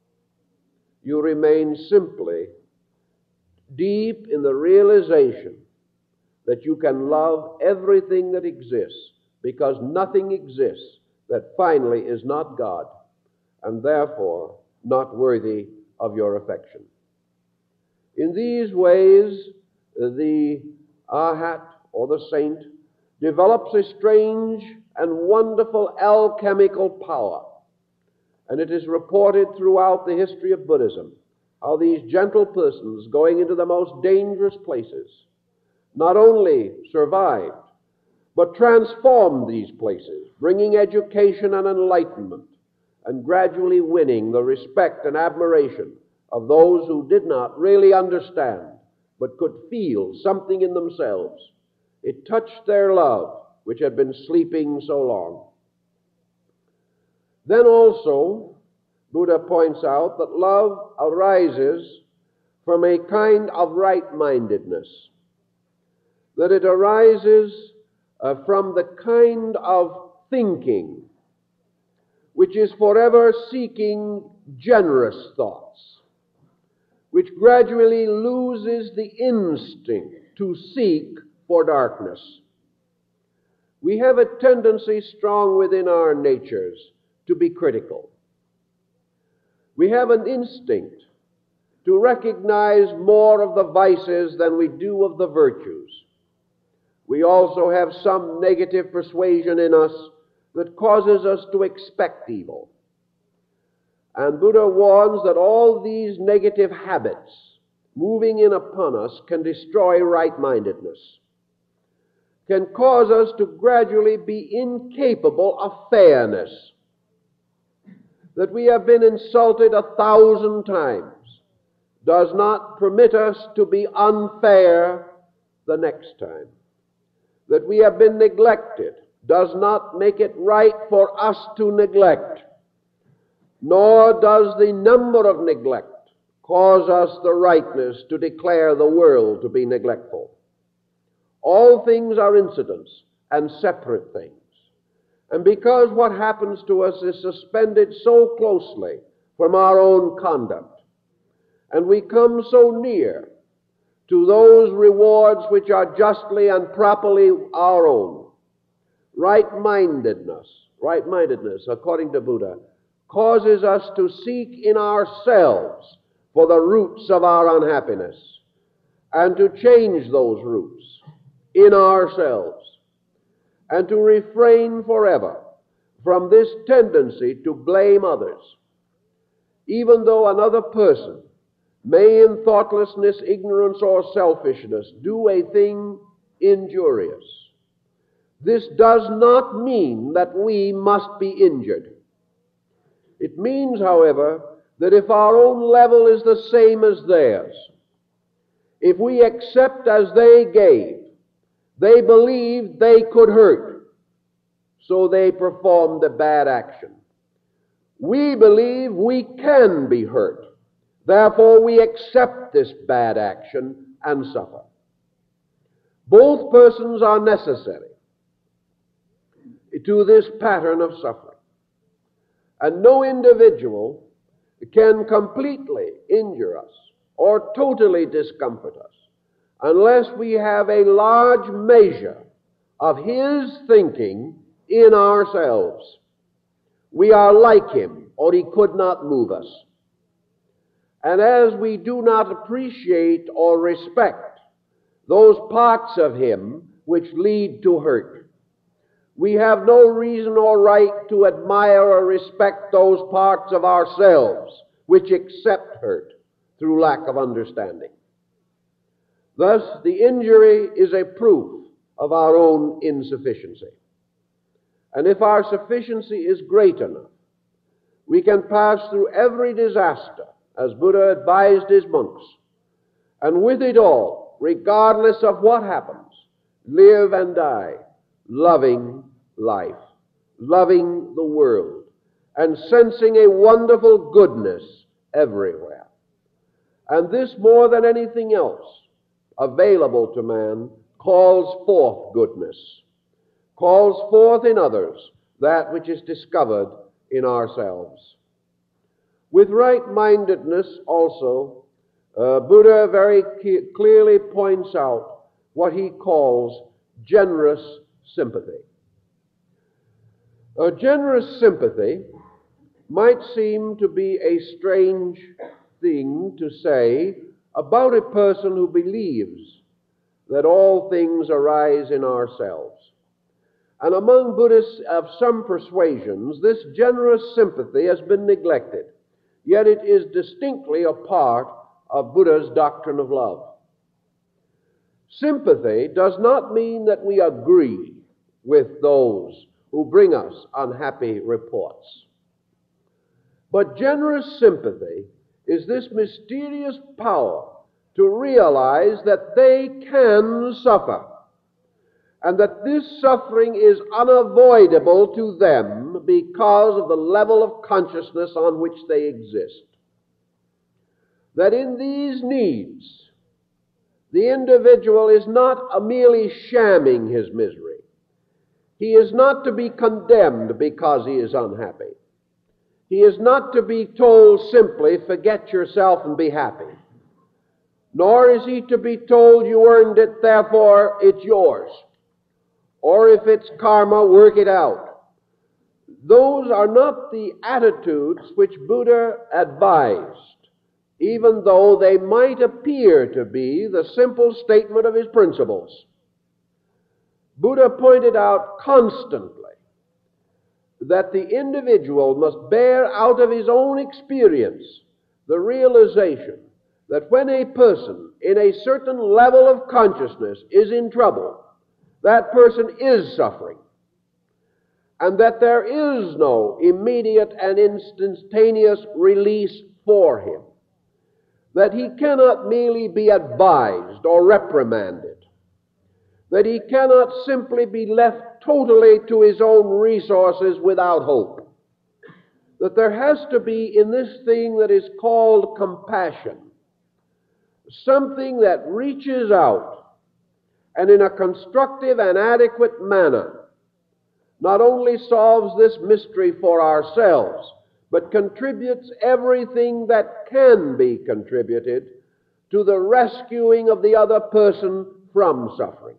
You remain simply deep in the realization that you can love everything that exists, because nothing exists that finally is not God, and therefore not worthy of your affection. In these ways, the Arhat, or the saint, develops a strange and wonderful alchemical power. And it is reported throughout the history of Buddhism how these gentle persons, going into the most dangerous places, not only survived, but transformed these places, bringing education and enlightenment, and gradually winning the respect and admiration of those who did not really understand, but could feel something in themselves. It touched their love, which had been sleeping so long. Then also, Buddha points out that love arises from a kind of right-mindedness, that it arises uh, from the kind of thinking which is forever seeking generous thoughts, which gradually loses the instinct to seek for darkness. We have a tendency strong within our natures to be critical. We have an instinct to recognize more of the vices than we do of the virtues. We also have some negative persuasion in us that causes us to expect evil. And Buddha warns that all these negative habits moving in upon us can destroy right-mindedness, can cause us to gradually be incapable of fairness, that we have been insulted a thousand times does not permit us to be unfair the next time. That we have been neglected does not make it right for us to neglect, nor does the number of neglect cause us the rightness to declare the world to be neglectful. All things are incidents and separate things. And because what happens to us is suspended so closely from our own conduct, and we come so near to those rewards which are justly and properly our own, right-mindedness, right-mindedness, according to Buddha, causes us to seek in ourselves for the roots of our unhappiness and to change those roots in ourselves and to refrain forever from this tendency to blame others, even though another person may in thoughtlessness, ignorance, or selfishness do a thing injurious. This does not mean that we must be injured. It means, however, that if our own level is the same as theirs, if we accept as they gave, they believed they could hurt, so they performed a bad action. We believe we can be hurt, therefore we accept this bad action and suffer. Both persons are necessary to this pattern of suffering, and no individual can completely injure us or totally discomfort us unless we have a large measure of his thinking in ourselves. We are like him, or he could not move us. And as we do not appreciate or respect those parts of him which lead to hurt, we have no reason or right to admire or respect those parts of ourselves which accept hurt through lack of understanding. Thus, the injury is a proof of our own insufficiency. And if our sufficiency is great enough, we can pass through every disaster, as Buddha advised his monks, and with it all, regardless of what happens, live and die, loving life, loving the world, and sensing a wonderful goodness everywhere. And this, more than anything else available to man, calls forth goodness, calls forth in others that which is discovered in ourselves. With right-mindedness also, uh, Buddha very ke- clearly points out what he calls generous sympathy. A generous sympathy might seem to be a strange thing to say about a person who believes that all things arise in ourselves. And among Buddhists of some persuasions, this generous sympathy has been neglected, yet it is distinctly a part of Buddha's doctrine of love. Sympathy does not mean that we agree with those who bring us unhappy reports. But generous sympathy is this mysterious power to realize that they can suffer, and that this suffering is unavoidable to them because of the level of consciousness on which they exist. That in these needs, the individual is not merely shamming his misery. He is not to be condemned because he is unhappy. He is not to be told simply, forget yourself and be happy. Nor is he to be told, you earned it, therefore it's yours. Or if it's karma, work it out. Those are not the attitudes which Buddha advised, even though they might appear to be the simple statement of his principles. Buddha pointed out constantly that the individual must bear out of his own experience the realization that when a person in a certain level of consciousness is in trouble, that person is suffering, and that there is no immediate and instantaneous release for him, that he cannot merely be advised or reprimanded, that he cannot simply be left totally to his own resources without hope, that there has to be in this thing that is called compassion something that reaches out and in a constructive and adequate manner not only solves this mystery for ourselves, but contributes everything that can be contributed to the rescuing of the other person from suffering.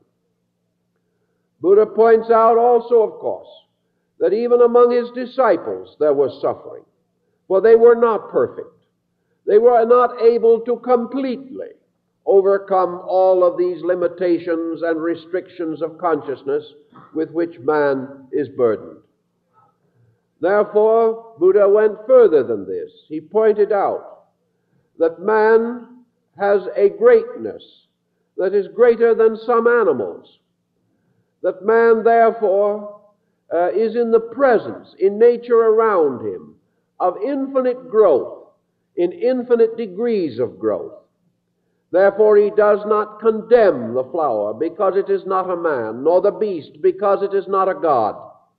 Buddha points out also, of course, that even among his disciples there was suffering, for they were not perfect. They were not able to completely overcome all of these limitations and restrictions of consciousness with which man is burdened. Therefore, Buddha went further than this. He pointed out that man has a greatness that is greater than some animals, that man, therefore, uh, is in the presence, in nature around him, of infinite growth, in infinite degrees of growth. Therefore, he does not condemn the flower because it is not a man, nor the beast because it is not a god.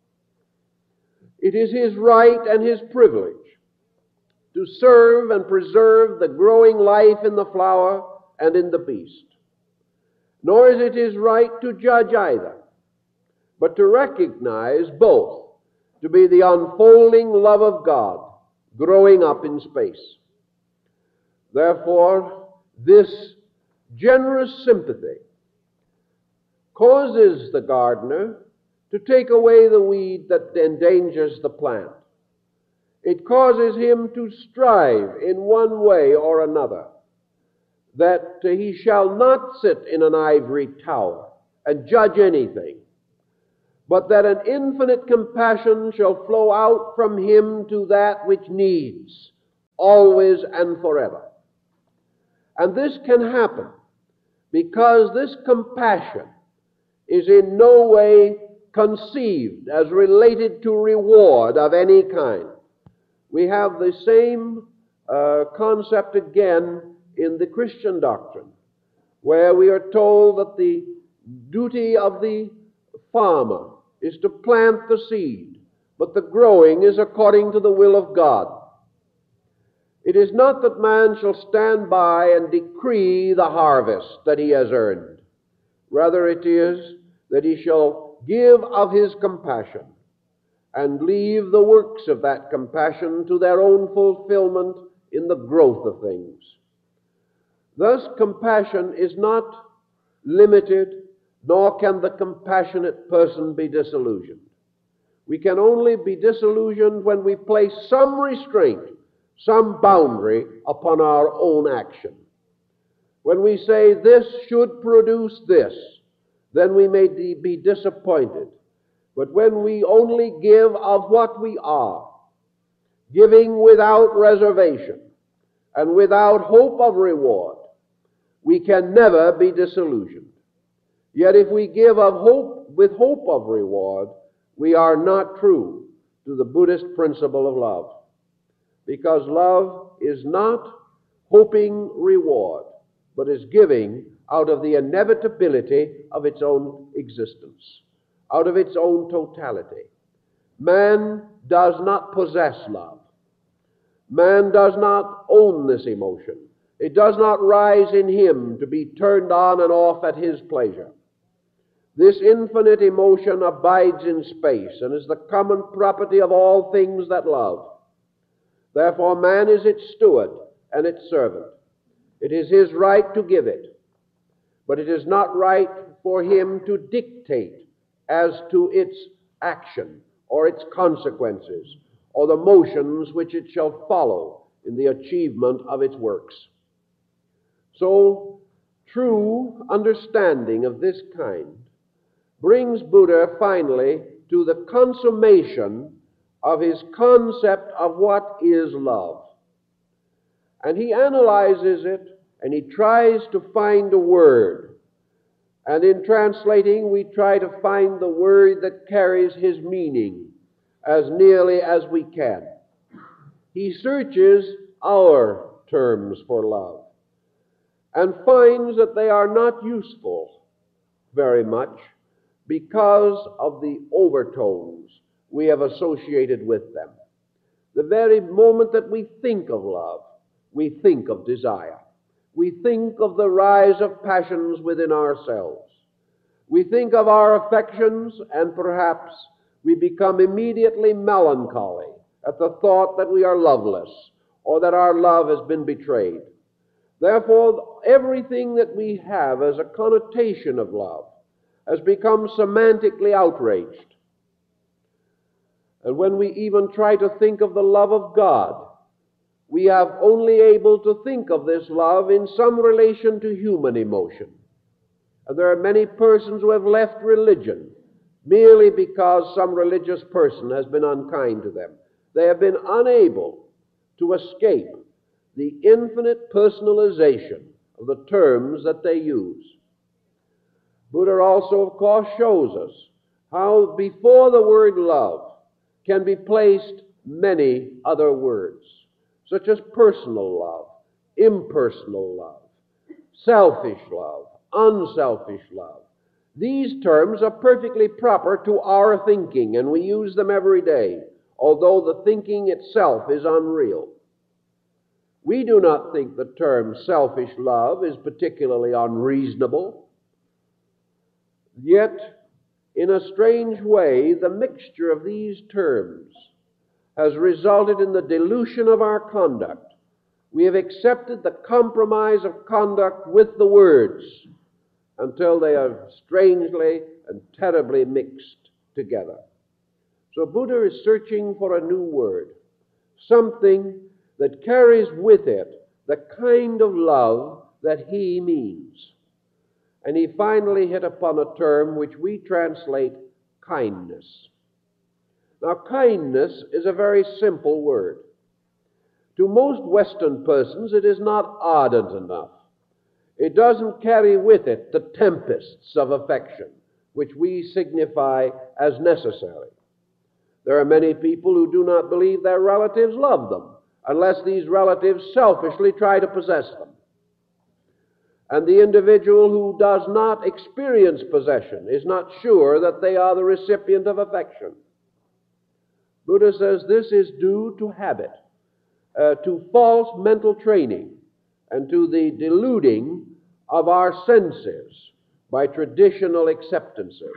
It is his right and his privilege to serve and preserve the growing life in the flower and in the beast. Nor is it his right to judge either, but to recognize both to be the unfolding love of God growing up in space. Therefore, this generous sympathy causes the gardener to take away the weed that endangers the plant. It causes him to strive in one way or another, that he shall not sit in an ivory tower and judge anything, but that an infinite compassion shall flow out from him to that which needs, always and forever. And this can happen because this compassion is in no way conceived as related to reward of any kind. We have the same uh, concept again in the Christian doctrine, where we are told that the duty of the farmer is to plant the seed, but the growing is according to the will of God. It is not that man shall stand by and decree the harvest that he has earned. Rather, it is that he shall give of his compassion and leave the works of that compassion to their own fulfillment in the growth of things. Thus, compassion is not limited, nor can the compassionate person be disillusioned. We can only be disillusioned when we place some restraint, some boundary upon our own action. When we say this should produce this, then we may be disappointed. But when we only give of what we are, giving without reservation and without hope of reward, we can never be disillusioned. Yet if we give of hope with hope of reward, we are not true to the Buddhist principle of love. Because love is not hoping reward, but is giving out of the inevitability of its own existence, out of its own totality. Man does not possess love. Man does not own this emotion. It does not rise in him to be turned on and off at his pleasure. This infinite emotion abides in space and is the common property of all things that love. Therefore, man is its steward and its servant. It is his right to give it, but it is not right for him to dictate as to its action or its consequences or the motions which it shall follow in the achievement of its works. So, true understanding of this kind brings Buddha finally to the consummation of his concept of what is love. And he analyzes it, and he tries to find a word. And in translating, we try to find the word that carries his meaning as nearly as we can. He searches our terms for love and finds that they are not useful very much because of the overtones we have associated with them. The very moment that we think of love, we think of desire. We think of the rise of passions within ourselves. We think of our affections, and perhaps we become immediately melancholy at the thought that we are loveless or that our love has been betrayed. Therefore, everything that we have as a connotation of love has become semantically outraged. And when we even try to think of the love of God, we are only able to think of this love in some relation to human emotion. And there are many persons who have left religion merely because some religious person has been unkind to them. They have been unable to escape the infinite personalization of the terms that they use. Buddha also, of course, shows us how before the word love can be placed many other words, such as personal love, impersonal love, selfish love, unselfish love. These terms are perfectly proper to our thinking, and we use them every day, although the thinking itself is unreal. We do not think the term selfish love is particularly unreasonable. Yet, in a strange way, the mixture of these terms has resulted in the dilution of our conduct. We have accepted the compromise of conduct with the words until they are strangely and terribly mixed together. So Buddha is searching for a new word, something that carries with it the kind of love that he means. And he finally hit upon a term which we translate kindness. Now, kindness is a very simple word. To most Western persons, it is not ardent enough. It doesn't carry with it the tempests of affection, which we signify as necessary. There are many people who do not believe their relatives love them, unless these relatives selfishly try to possess them. And the individual who does not experience possession is not sure that they are the recipient of affection. Buddha says this is due to habit, uh, to false mental training, and to the deluding of our senses by traditional acceptances.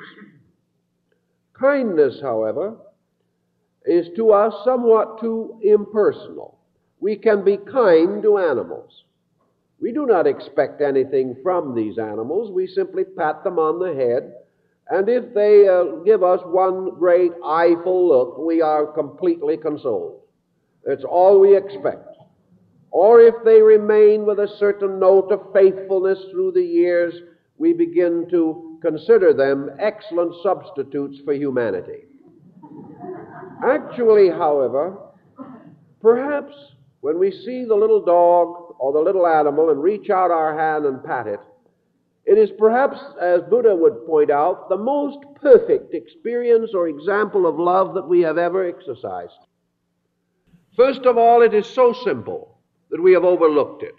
Kindness, however, is to us somewhat too impersonal. We can be kind to animals. We do not expect anything from these animals. We simply pat them on the head, and if they uh, give us one great eyeful look, we are completely consoled. That's all we expect. Or if they remain with a certain note of faithfulness through the years, we begin to consider them excellent substitutes for humanity. Actually, however, perhaps when we see the little dog or the little animal and reach out our hand and pat it, it is perhaps, as Buddha would point out, the most perfect experience or example of love that we have ever exercised. First of all, it is so simple that we have overlooked it.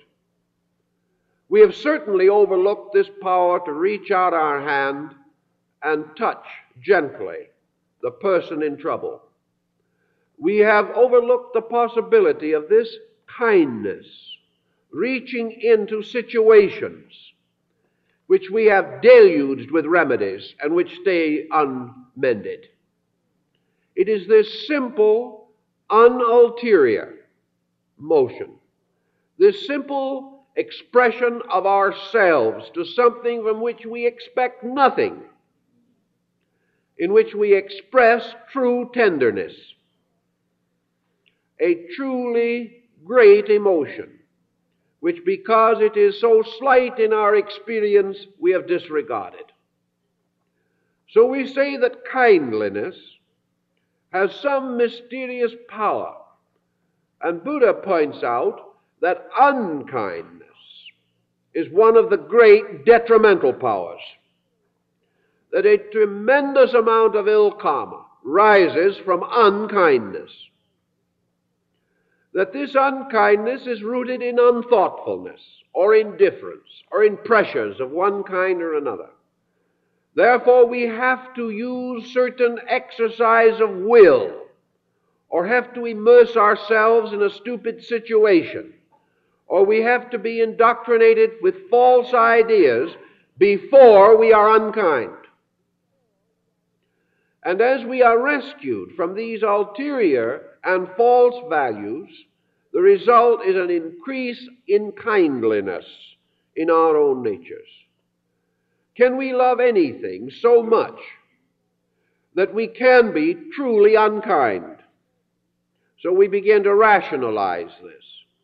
We have certainly overlooked this power to reach out our hand and touch gently the person in trouble. We have overlooked the possibility of this kindness reaching into situations which we have deluged with remedies and which stay unmended. It is this simple, unulterior motion, this simple expression of ourselves to something from which we expect nothing, in which we express true tenderness, a truly great emotion, which because it is so slight in our experience, we have disregarded. So we say that kindliness has some mysterious power, and Buddha points out that unkindness is one of the great detrimental powers, that a tremendous amount of ill karma rises from unkindness, that this unkindness is rooted in unthoughtfulness or indifference or in pressures of one kind or another. Therefore, we have to use certain exercise of will or have to immerse ourselves in a stupid situation, or we have to be indoctrinated with false ideas before we are unkind. And as we are rescued from these ulterior and false values, the result is an increase in kindliness in our own natures. Can we love anything so much that we can be truly unkind? So we begin to rationalize this.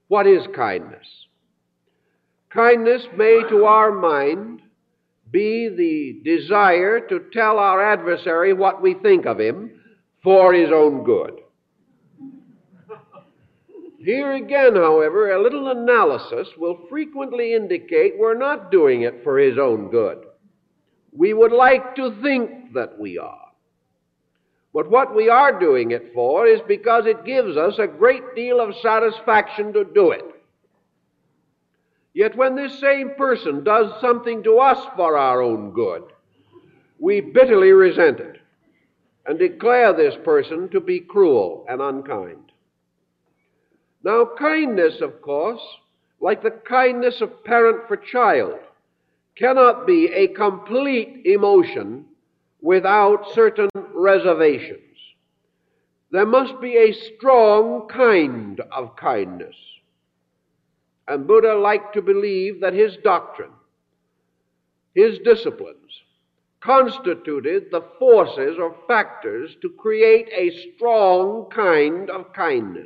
What is kindness? Kindness may, to our mind, be the desire to tell our adversary what we think of him for his own good. Here again, however, a little analysis will frequently indicate we're not doing it for his own good. We would like to think that we are. But what we are doing it for is because it gives us a great deal of satisfaction to do it. Yet when this same person does something to us for our own good, we bitterly resent it and declare this person to be cruel and unkind. Now, kindness, of course, like the kindness of parent for child, cannot be a complete emotion without certain reservations. There must be a strong kind of kindness. And Buddha liked to believe that his doctrine, his disciplines, constituted the forces or factors to create a strong kind of kindness.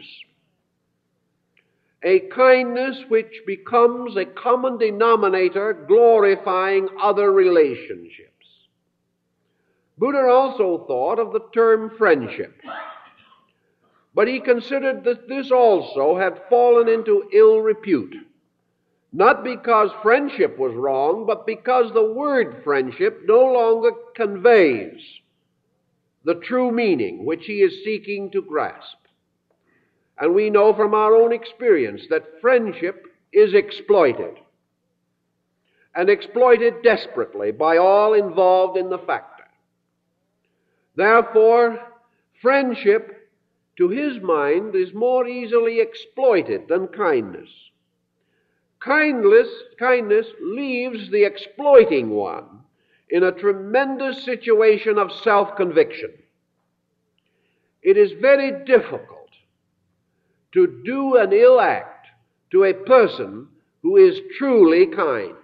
A kindness which becomes a common denominator glorifying other relationships. Buddha also thought of the term friendship, but he considered that this also had fallen into ill repute, not because friendship was wrong, but because the word friendship no longer conveys the true meaning which he is seeking to grasp. And we know from our own experience that friendship is exploited, and exploited desperately by all involved in the factor. Therefore, friendship, to his mind, is more easily exploited than kindness. Kindness, kindness leaves the exploiting one in a tremendous situation of self-conviction. It is very difficult to do an ill act to a person who is truly kind.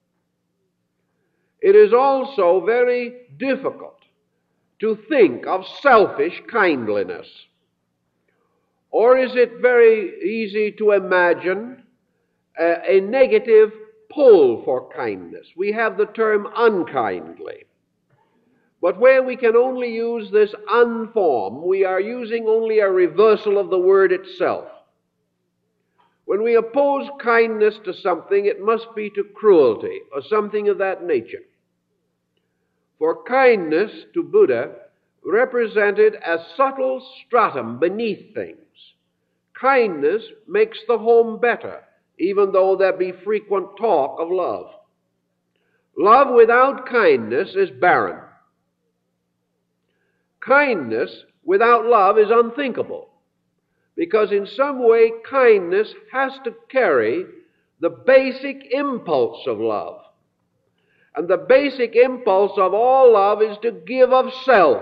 It is also very difficult to think of selfish kindliness. Or is it very easy to imagine a, a negative pull for kindness? We have the term unkindly. But where we can only use this un form, we are using only a reversal of the word itself. When we oppose kindness to something, it must be to cruelty or something of that nature. For kindness to Buddha represented a subtle stratum beneath things. Kindness makes the home better, even though there be frequent talk of love. Love without kindness is barren. Kindness without love is unthinkable, because in some way kindness has to carry the basic impulse of love. And the basic impulse of all love is to give of self.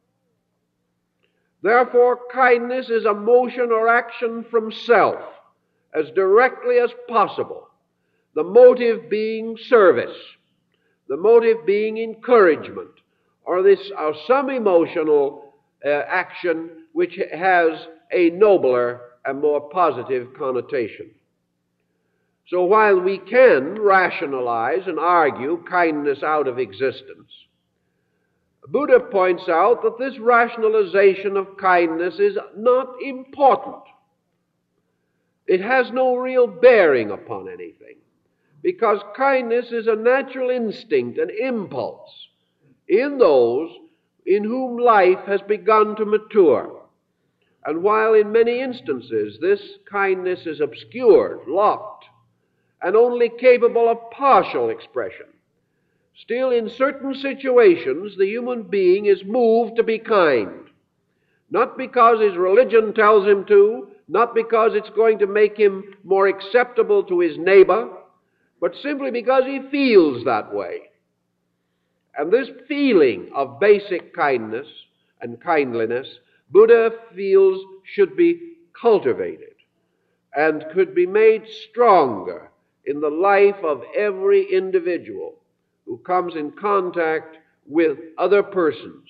Therefore, kindness is a motion or action from self as directly as possible, the motive being service, the motive being encouragement, or this or some emotional uh, action which has a nobler and more positive connotation. So while we can rationalize and argue kindness out of existence, Buddha points out that this rationalization of kindness is not important. It has no real bearing upon anything, because kindness is a natural instinct, an impulse in those in whom life has begun to mature. And while in many instances this kindness is obscured, locked, and only capable of partial expression, still in certain situations the human being is moved to be kind, not because his religion tells him to, not because it's going to make him more acceptable to his neighbor, but simply because he feels that way. And this feeling of basic kindness and kindliness, Buddha feels should be cultivated and could be made stronger in the life of every individual who comes in contact with other persons.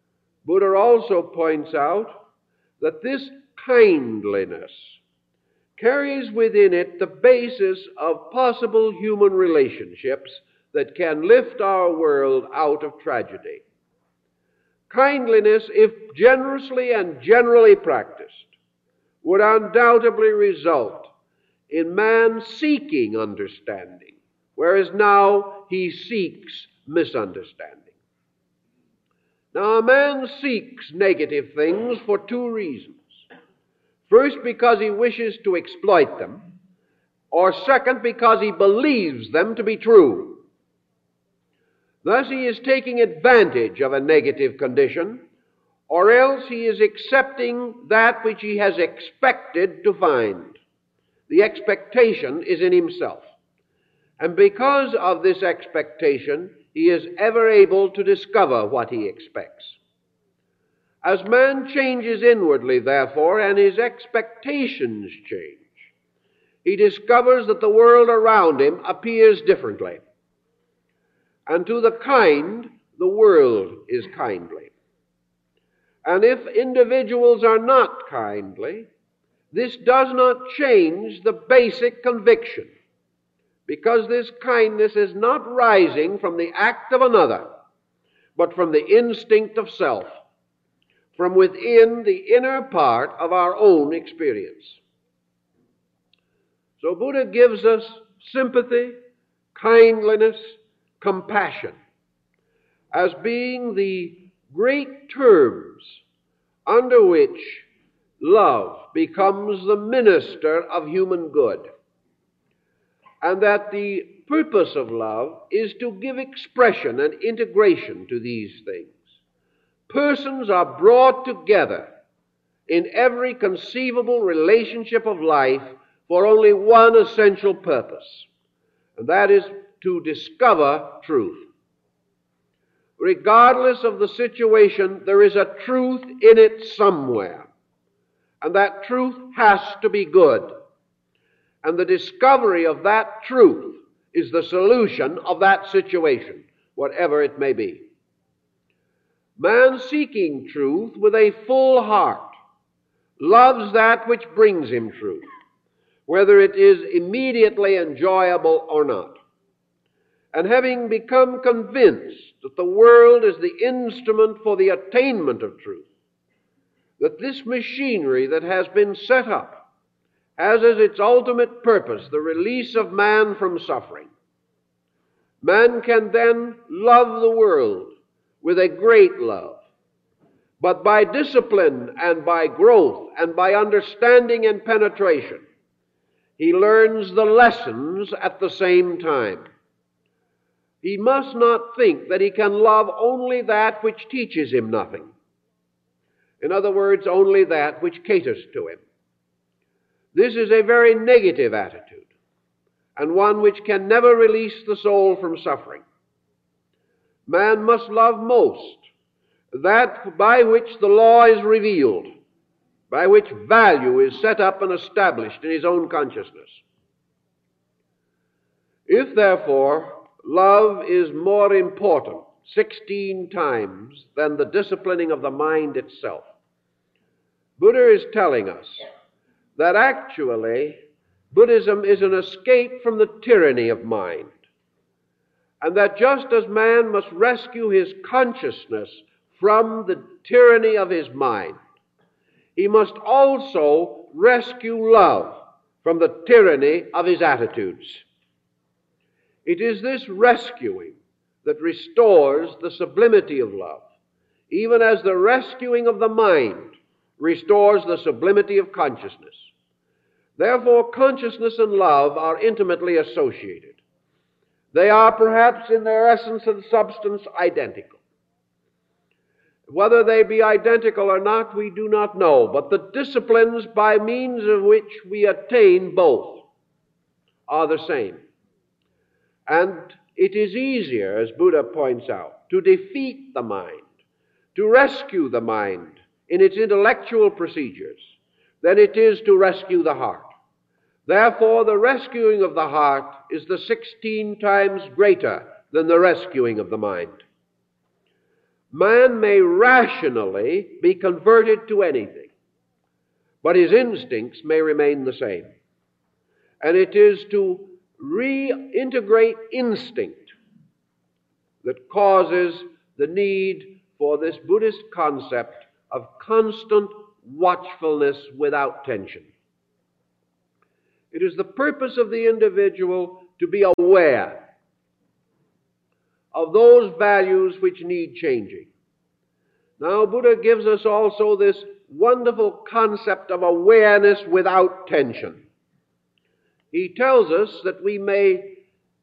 Buddha also points out that this kindliness carries within it the basis of possible human relationships that can lift our world out of tragedy. Kindliness, if generously and generally practiced, would undoubtedly result in man seeking understanding, whereas now he seeks misunderstanding. Now, a man seeks negative things for two reasons. First, because he wishes to exploit them, or second, because he believes them to be true. Thus, he is taking advantage of a negative condition, or else he is accepting that which he has expected to find. The expectation is in himself. And because of this expectation, he is ever able to discover what he expects. As man changes inwardly, therefore, and his expectations change, he discovers that the world around him appears differently. And to the kind, the world is kindly. And if individuals are not kindly, this does not change the basic conviction, because this kindness is not rising from the act of another, but from the instinct of self, from within the inner part of our own experience. So Buddha gives us sympathy, kindliness, compassion as being the great terms under which love becomes the minister of human good. And that the purpose of love is to give expression and integration to these things. Persons are brought together in every conceivable relationship of life for only one essential purpose, and that is to discover truth. Regardless of the situation, there is a truth in it somewhere, and that truth has to be good. And the discovery of that truth is the solution of that situation, whatever it may be. Man seeking truth with a full heart loves that which brings him truth, whether it is immediately enjoyable or not. And having become convinced that the world is the instrument for the attainment of truth, that this machinery that has been set up has as its ultimate purpose the release of man from suffering, man can then love the world with a great love. But by discipline and by growth and by understanding and penetration, he learns the lessons at the same time. He must not think that he can love only that which teaches him nothing. In other words, only that which caters to him. This is a very negative attitude, and one which can never release the soul from suffering. Man must love most that by which the law is revealed, by which value is set up and established in his own consciousness. If, therefore, love is more important sixteen times than the disciplining of the mind itself, Buddha is telling us that actually Buddhism is an escape from the tyranny of mind, and that just as man must rescue his consciousness from the tyranny of his mind, he must also rescue love from the tyranny of his attitudes. It is this rescuing that restores the sublimity of love, even as the rescuing of the mind restores the sublimity of consciousness. Therefore, consciousness and love are intimately associated. They are perhaps in their essence and substance identical. Whether they be identical or not, we do not know, but the disciplines by means of which we attain both are the same. And it is easier, as Buddha points out, to defeat the mind, to rescue the mind in its intellectual procedures, than it is to rescue the heart. Therefore, the rescuing of the heart is the sixteen times greater than the rescuing of the mind. Man may rationally be converted to anything, but his instincts may remain the same. and it is to reintegrate instinct that causes the need for this Buddhist concept of constant watchfulness without tension. It is the purpose of the individual to be aware of those values which need changing. Now, Buddha gives us also this wonderful concept of awareness without tension. He tells us that we may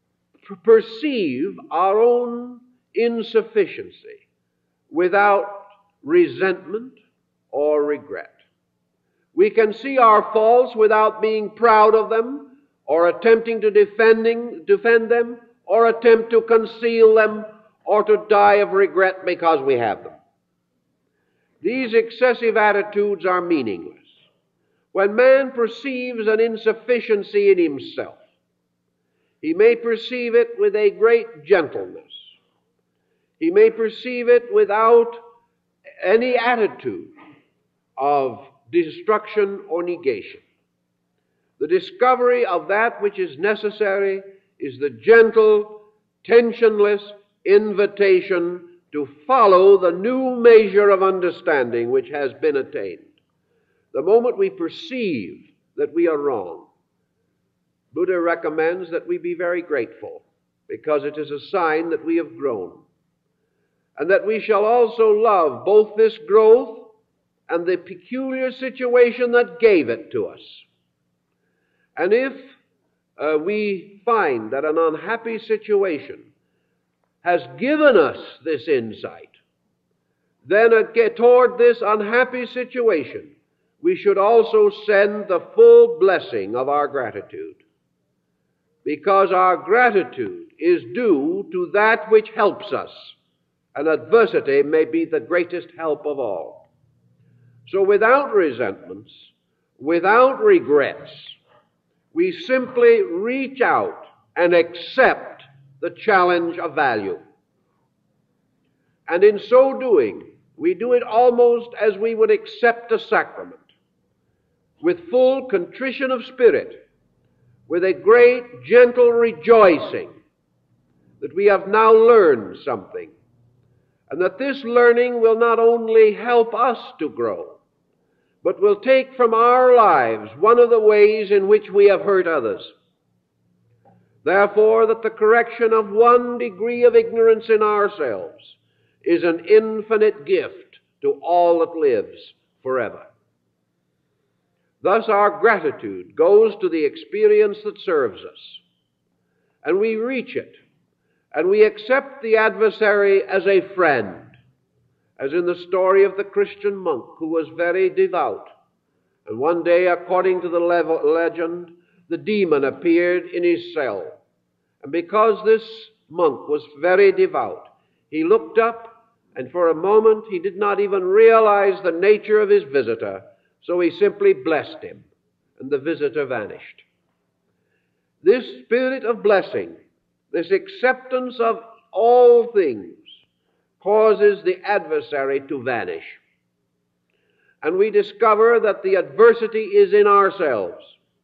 perceive our own insufficiency without resentment or regret. We can see our faults without being proud of them or attempting to defending, defend them or attempt to conceal them or to die of regret because we have them. These excessive attitudes are meaningless. When man perceives an insufficiency in himself, he may perceive it with a great gentleness. He may perceive it without any attitude of destruction or negation. The discovery of that which is necessary is the gentle, tensionless invitation to follow the new measure of understanding which has been attained. The moment we perceive that we are wrong, Buddha recommends that we be very grateful, because it is a sign that we have grown, and that we shall also love both this growth and the peculiar situation that gave it to us. And if uh, we find that an unhappy situation has given us this insight, then uh, toward this unhappy situation, we should also send the full blessing of our gratitude, because our gratitude is due to that which helps us, and adversity may be the greatest help of all. So without resentments, without regrets, we simply reach out and accept the challenge of value. And in so doing, we do it almost as we would accept a sacrament, with full contrition of spirit, with a great gentle rejoicing that we have now learned something, and that this learning will not only help us to grow, but will take from our lives one of the ways in which we have hurt others. Therefore, that the correction of one degree of ignorance in ourselves is an infinite gift to all that lives forever. Thus our gratitude goes to the experience that serves us, and we reach it, and we accept the adversary as a friend, as in the story of the Christian monk who was very devout. And one day, according to the legend, the demon appeared in his cell. And because this monk was very devout, he looked up, and for a moment he did not even realize the nature of his visitor, so he simply blessed him, and the visitor vanished. This spirit of blessing, this acceptance of all things, causes the adversary to vanish. And we discover that the adversity is in ourselves,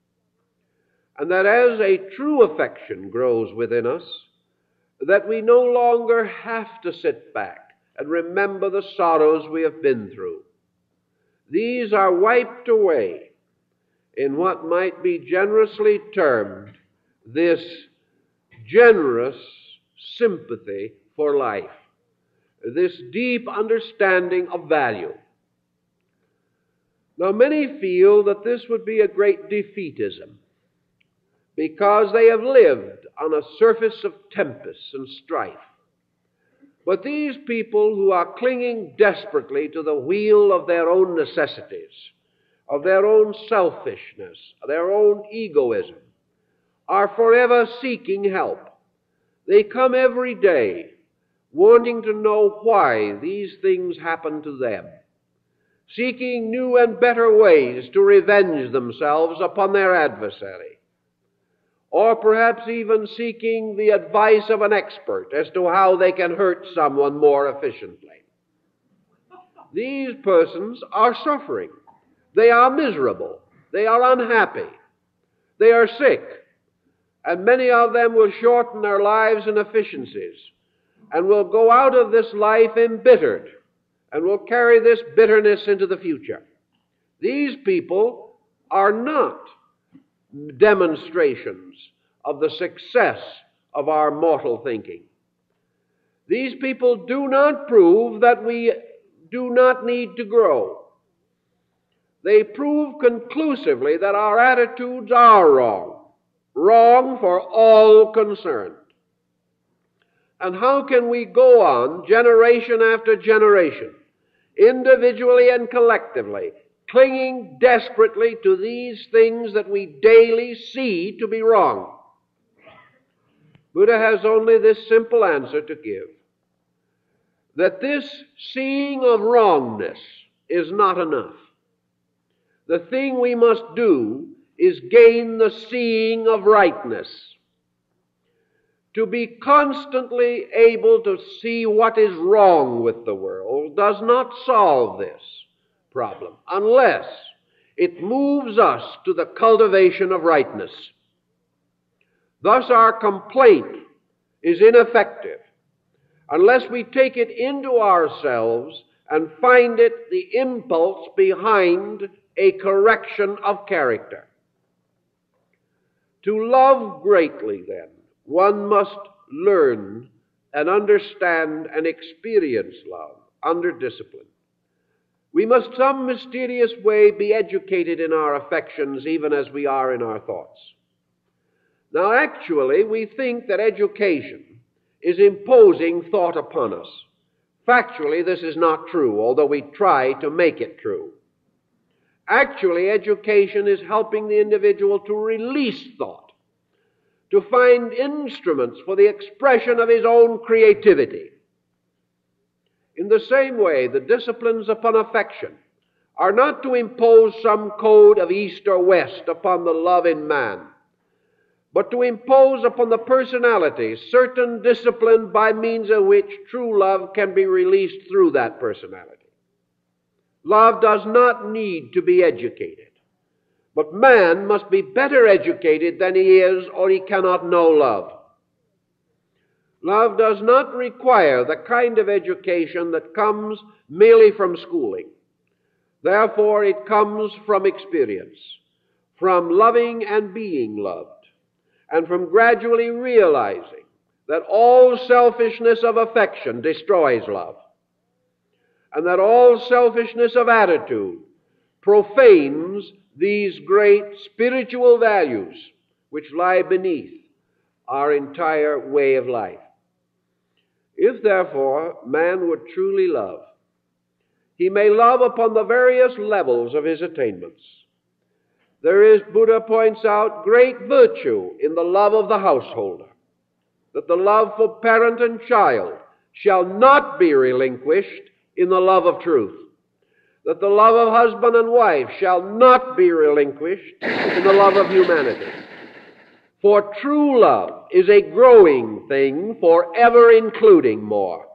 and that as a true affection grows within us, that we no longer have to sit back and remember the sorrows we have been through. These are wiped away in what might be generously termed this generous sympathy for life, this deep understanding of value. Now, many feel that this would be a great defeatism, because they have lived on a surface of tempests and strife. But these people who are clinging desperately to the wheel of their own necessities, of their own selfishness, of their own egoism, are forever seeking help. They come every day wanting to know why these things happen to them, seeking new and better ways to revenge themselves upon their adversary, or perhaps even seeking the advice of an expert as to how they can hurt someone more efficiently. These persons are suffering. They are miserable. They are unhappy. They are sick, and many of them will shorten their lives and efficiencies, and will go out of this life embittered, and will carry this bitterness into the future. These people are not demonstrations of the success of our mortal thinking. These people do not prove that we do not need to grow. They prove conclusively that our attitudes are wrong, wrong for all concerned. And how can we go on generation after generation, individually and collectively, clinging desperately to these things that we daily see to be wrong? Buddha has only this simple answer to give, that this seeing of wrongness is not enough. The thing we must do is gain the seeing of rightness. To be constantly able to see what is wrong with the world does not solve this problem unless it moves us to the cultivation of rightness. Thus our complaint is ineffective unless we take it into ourselves and find it the impulse behind a correction of character. To love greatly, then, one must learn and understand and experience love under discipline. We must some mysterious way be educated in our affections even as we are in our thoughts. Now, actually, we think that education is imposing thought upon us. Factually, this is not true, although we try to make it true. Actually, education is helping the individual to release thought, to find instruments for the expression of his own creativity. In the same way, the disciplines upon affection are not to impose some code of east or west upon the love in man, but to impose upon the personality certain discipline by means of which true love can be released through that personality. Love does not need to be educated, but man must be better educated than he is, or he cannot know love. Love does not require the kind of education that comes merely from schooling. Therefore, it comes from experience, from loving and being loved, and from gradually realizing that all selfishness of affection destroys love, and that all selfishness of attitude profanes these great spiritual values which lie beneath our entire way of life. If, therefore, man would truly love, he may love upon the various levels of his attainments. There is, Buddha points out, great virtue in the love of the householder, that the love for parent and child shall not be relinquished in the love of truth, that the love of husband and wife shall not be relinquished in the love of humanity. For true love is a growing thing, forever including more.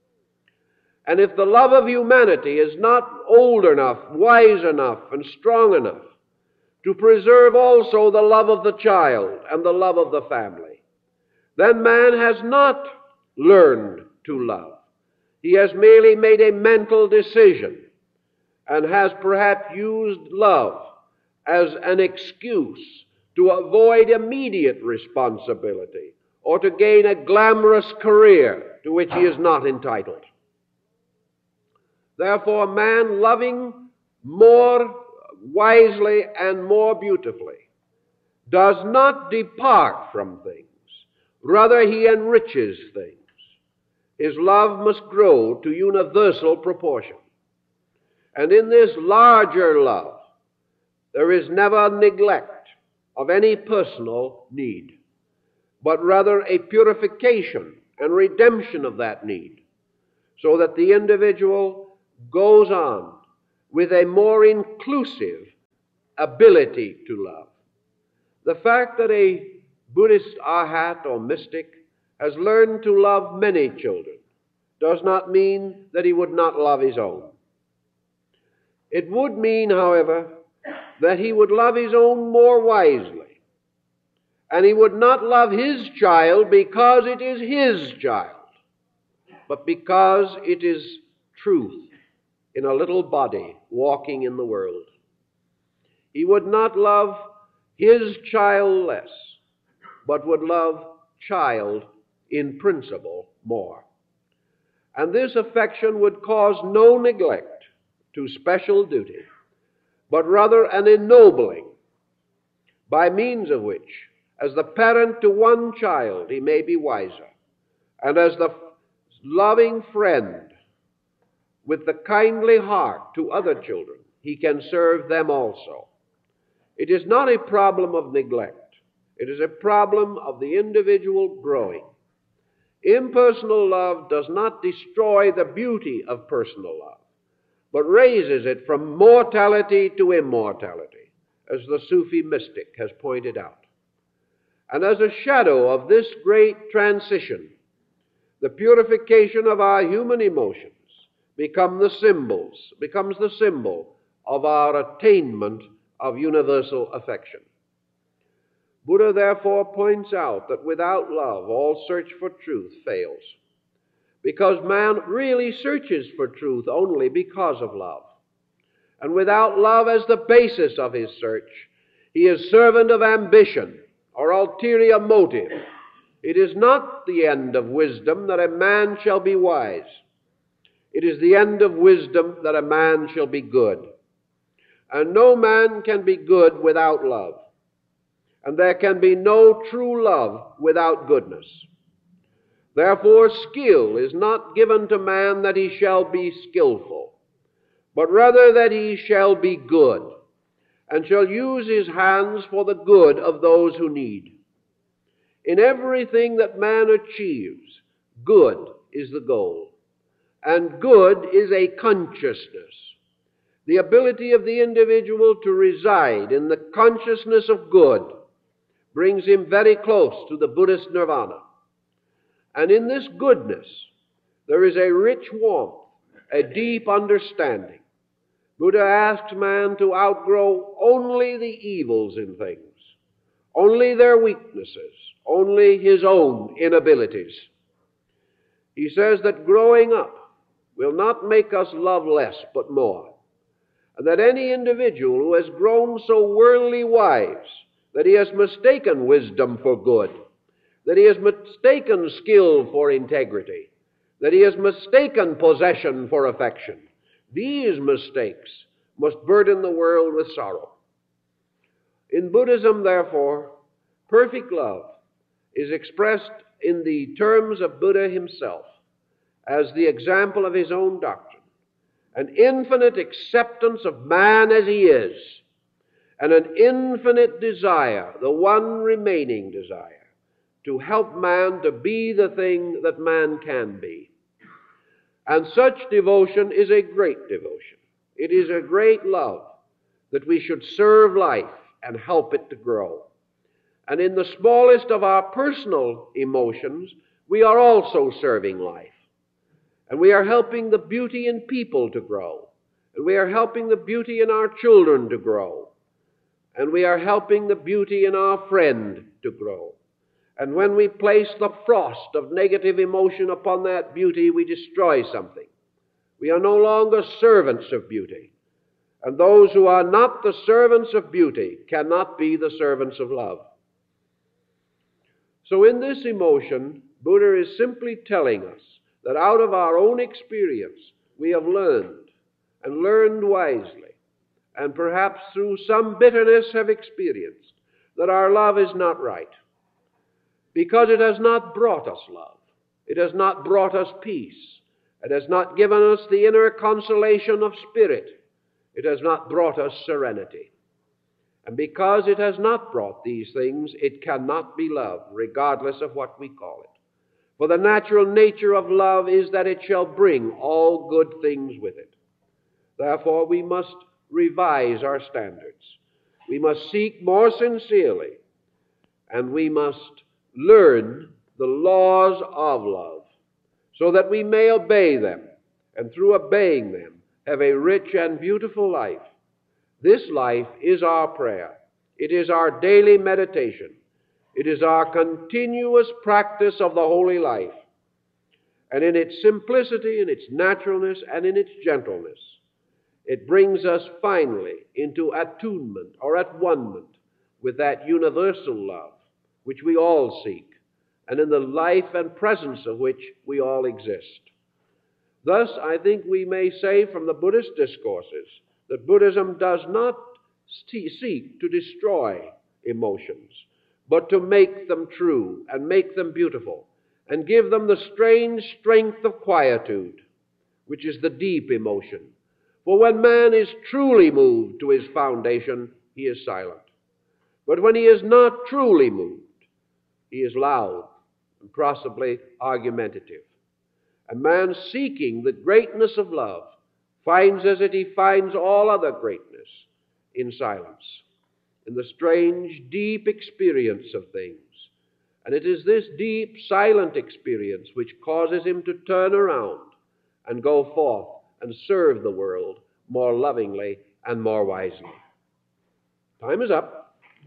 And if the love of humanity is not old enough, wise enough, and strong enough to preserve also the love of the child and the love of the family, then man has not learned to love. He has merely made a mental decision and has perhaps used love as an excuse to avoid immediate responsibility or to gain a glamorous career to which he is not entitled. Therefore, man loving more wisely and more beautifully does not depart from things. Rather, he enriches things. His love must grow to universal proportion. And in this larger love, there is never neglect of any personal need, but rather a purification and redemption of that need, so that the individual goes on with a more inclusive ability to love. The fact that a Buddhist arhat or mystic has learned to love many children does not mean that he would not love his own. It would mean, however, that he would love his own more wisely And he would not love his child because it is his child, but because it is truth in a little body walking in the world. He would not love his child less, but would love child in principle more. And this affection would cause no neglect to special duty, but rather an ennobling, by means of which, as the parent to one child, he may be wiser, and as the loving friend with the kindly heart to other children, he can serve them also. It is not a problem of neglect. It is a problem of the individual growing. Impersonal love does not destroy the beauty of personal love, but raises it from mortality to immortality, as the Sufi mystic has pointed out. And as a shadow of this great transition, the purification of our human emotions become the symbols, becomes the symbol of our attainment of universal affection. Buddha therefore points out that without love, all search for truth fails, because man really searches for truth only because of love. And without love as the basis of his search, he is servant of ambition or ulterior motive. It is not the end of wisdom that a man shall be wise. It is the end of wisdom that a man shall be good. And no man can be good without love. And there can be no true love without goodness. Therefore, skill is not given to man that he shall be skillful, but rather that he shall be good, and shall use his hands for the good of those who need. In everything that man achieves, good is the goal, and good is a consciousness, the ability of the individual to reside in the consciousness of good brings him very close to the Buddhist nirvana. And in this goodness, there is a rich warmth, a deep understanding. Buddha asks man to outgrow only the evils in things, only their weaknesses, only his own inabilities. He says that growing up will not make us love less but more, and that any individual who has grown so worldly wise that he has mistaken wisdom for good, that he has mistaken skill for integrity, that he has mistaken possession for affection, these mistakes must burden the world with sorrow. In Buddhism, therefore, perfect love is expressed in the terms of Buddha himself as the example of his own doctrine, an infinite acceptance of man as he is, and an infinite desire, the one remaining desire, to help man to be the thing that man can be. And such devotion is a great devotion. It is a great love that we should serve life and help it to grow. And in the smallest of our personal emotions, we are also serving life. And we are helping the beauty in people to grow. And we are helping the beauty in our children to grow. And we are helping the beauty in our friend to grow. And when we place the frost of negative emotion upon that beauty, we destroy something. We are no longer servants of beauty. And those who are not the servants of beauty cannot be the servants of love. So in this emotion, Buddha is simply telling us that out of our own experience, we have learned, and learned wisely, and perhaps through some bitterness have experienced that our love is not right, because it has not brought us love. It has not brought us peace. It has not given us the inner consolation of spirit. It has not brought us serenity. And because it has not brought these things, it cannot be love, regardless of what we call it. For the natural nature of love is that it shall bring all good things with it. Therefore, we must revise our standards. We must seek more sincerely, and we must learn the laws of love so that we may obey them, and through obeying them, have a rich and beautiful life. This life is our prayer. It is our daily meditation. It is our continuous practice of the holy life. And in its simplicity, in its naturalness, and in its gentleness, it brings us finally into attunement or at one-ment with that universal love which we all seek, and in the life and presence of which we all exist. Thus, I think we may say from the Buddhist discourses that Buddhism does not seek to destroy emotions, but to make them true and make them beautiful and give them the strange strength of quietude, which is the deep emotion. For when man is truly moved to his foundation, he is silent. But when he is not truly moved, he is loud and possibly argumentative. A man seeking the greatness of love finds as it he finds all other greatness in silence, in the strange, deep experience of things. And it is this deep, silent experience which causes him to turn around and go forth and serve the world more lovingly and more wisely. Time is up.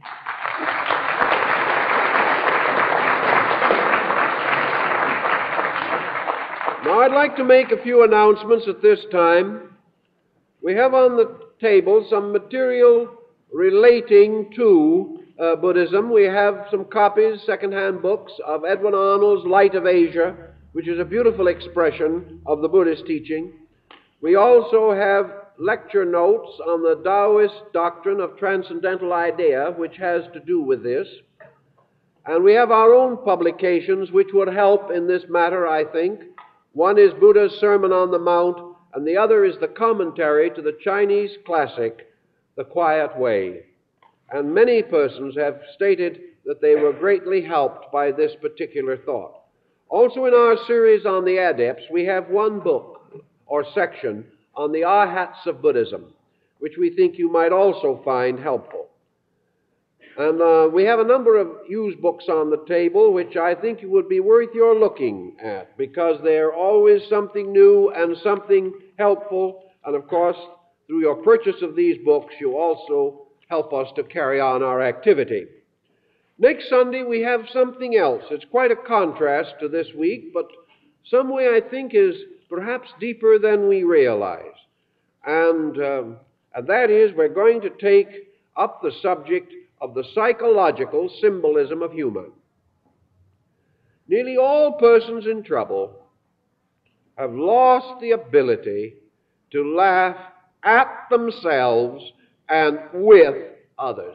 Now, I'd like to make a few announcements at this time. We have on the table some material relating to uh, Buddhism. We have some copies, second-hand books, of Edwin Arnold's Light of Asia, which is a beautiful expression of the Buddhist teaching. We also have lecture notes on the Taoist doctrine of transcendental idea, which has to do with this. And we have our own publications which would help in this matter, I think. One is Buddha's Sermon on the Mount, and the other is the commentary to the Chinese classic, The Quiet Way. And many persons have stated that they were greatly helped by this particular thought. Also in our series on the Adepts, we have one book or section on the Arhats of Buddhism, which we think you might also find helpful. And uh, we have a number of used books on the table, which I think would be worth your looking at, because they're always something new and something helpful. And of course, through your purchase of these books, you also help us to carry on our activity. Next Sunday, we have something else. It's quite a contrast to this week, but some way I think is perhaps deeper than we realize. And, um, and that is, we're going to take up the subject of the psychological symbolism of humor. Nearly all persons in trouble have lost the ability to laugh at themselves and with others.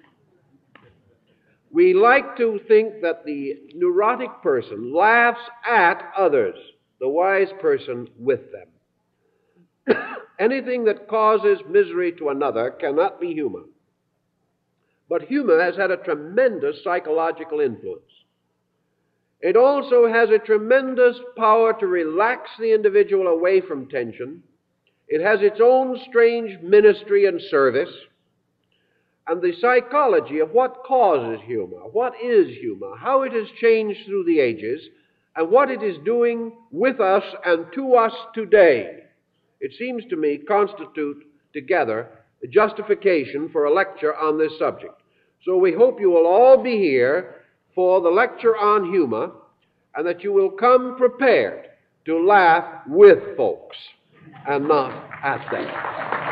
We like to think that the neurotic person laughs at others, the wise person with them. Anything that causes misery to another cannot be humor. But humor has had a tremendous psychological influence. It also has a tremendous power to relax the individual away from tension. It has its own strange ministry and service. And the psychology of what causes humor, what is humor, how it has changed through the ages, and what it is doing with us and to us today, it seems to me constitute together a justification for a lecture on this subject. So we hope you will all be here for the lecture on humor, and that you will come prepared to laugh with folks and not at them.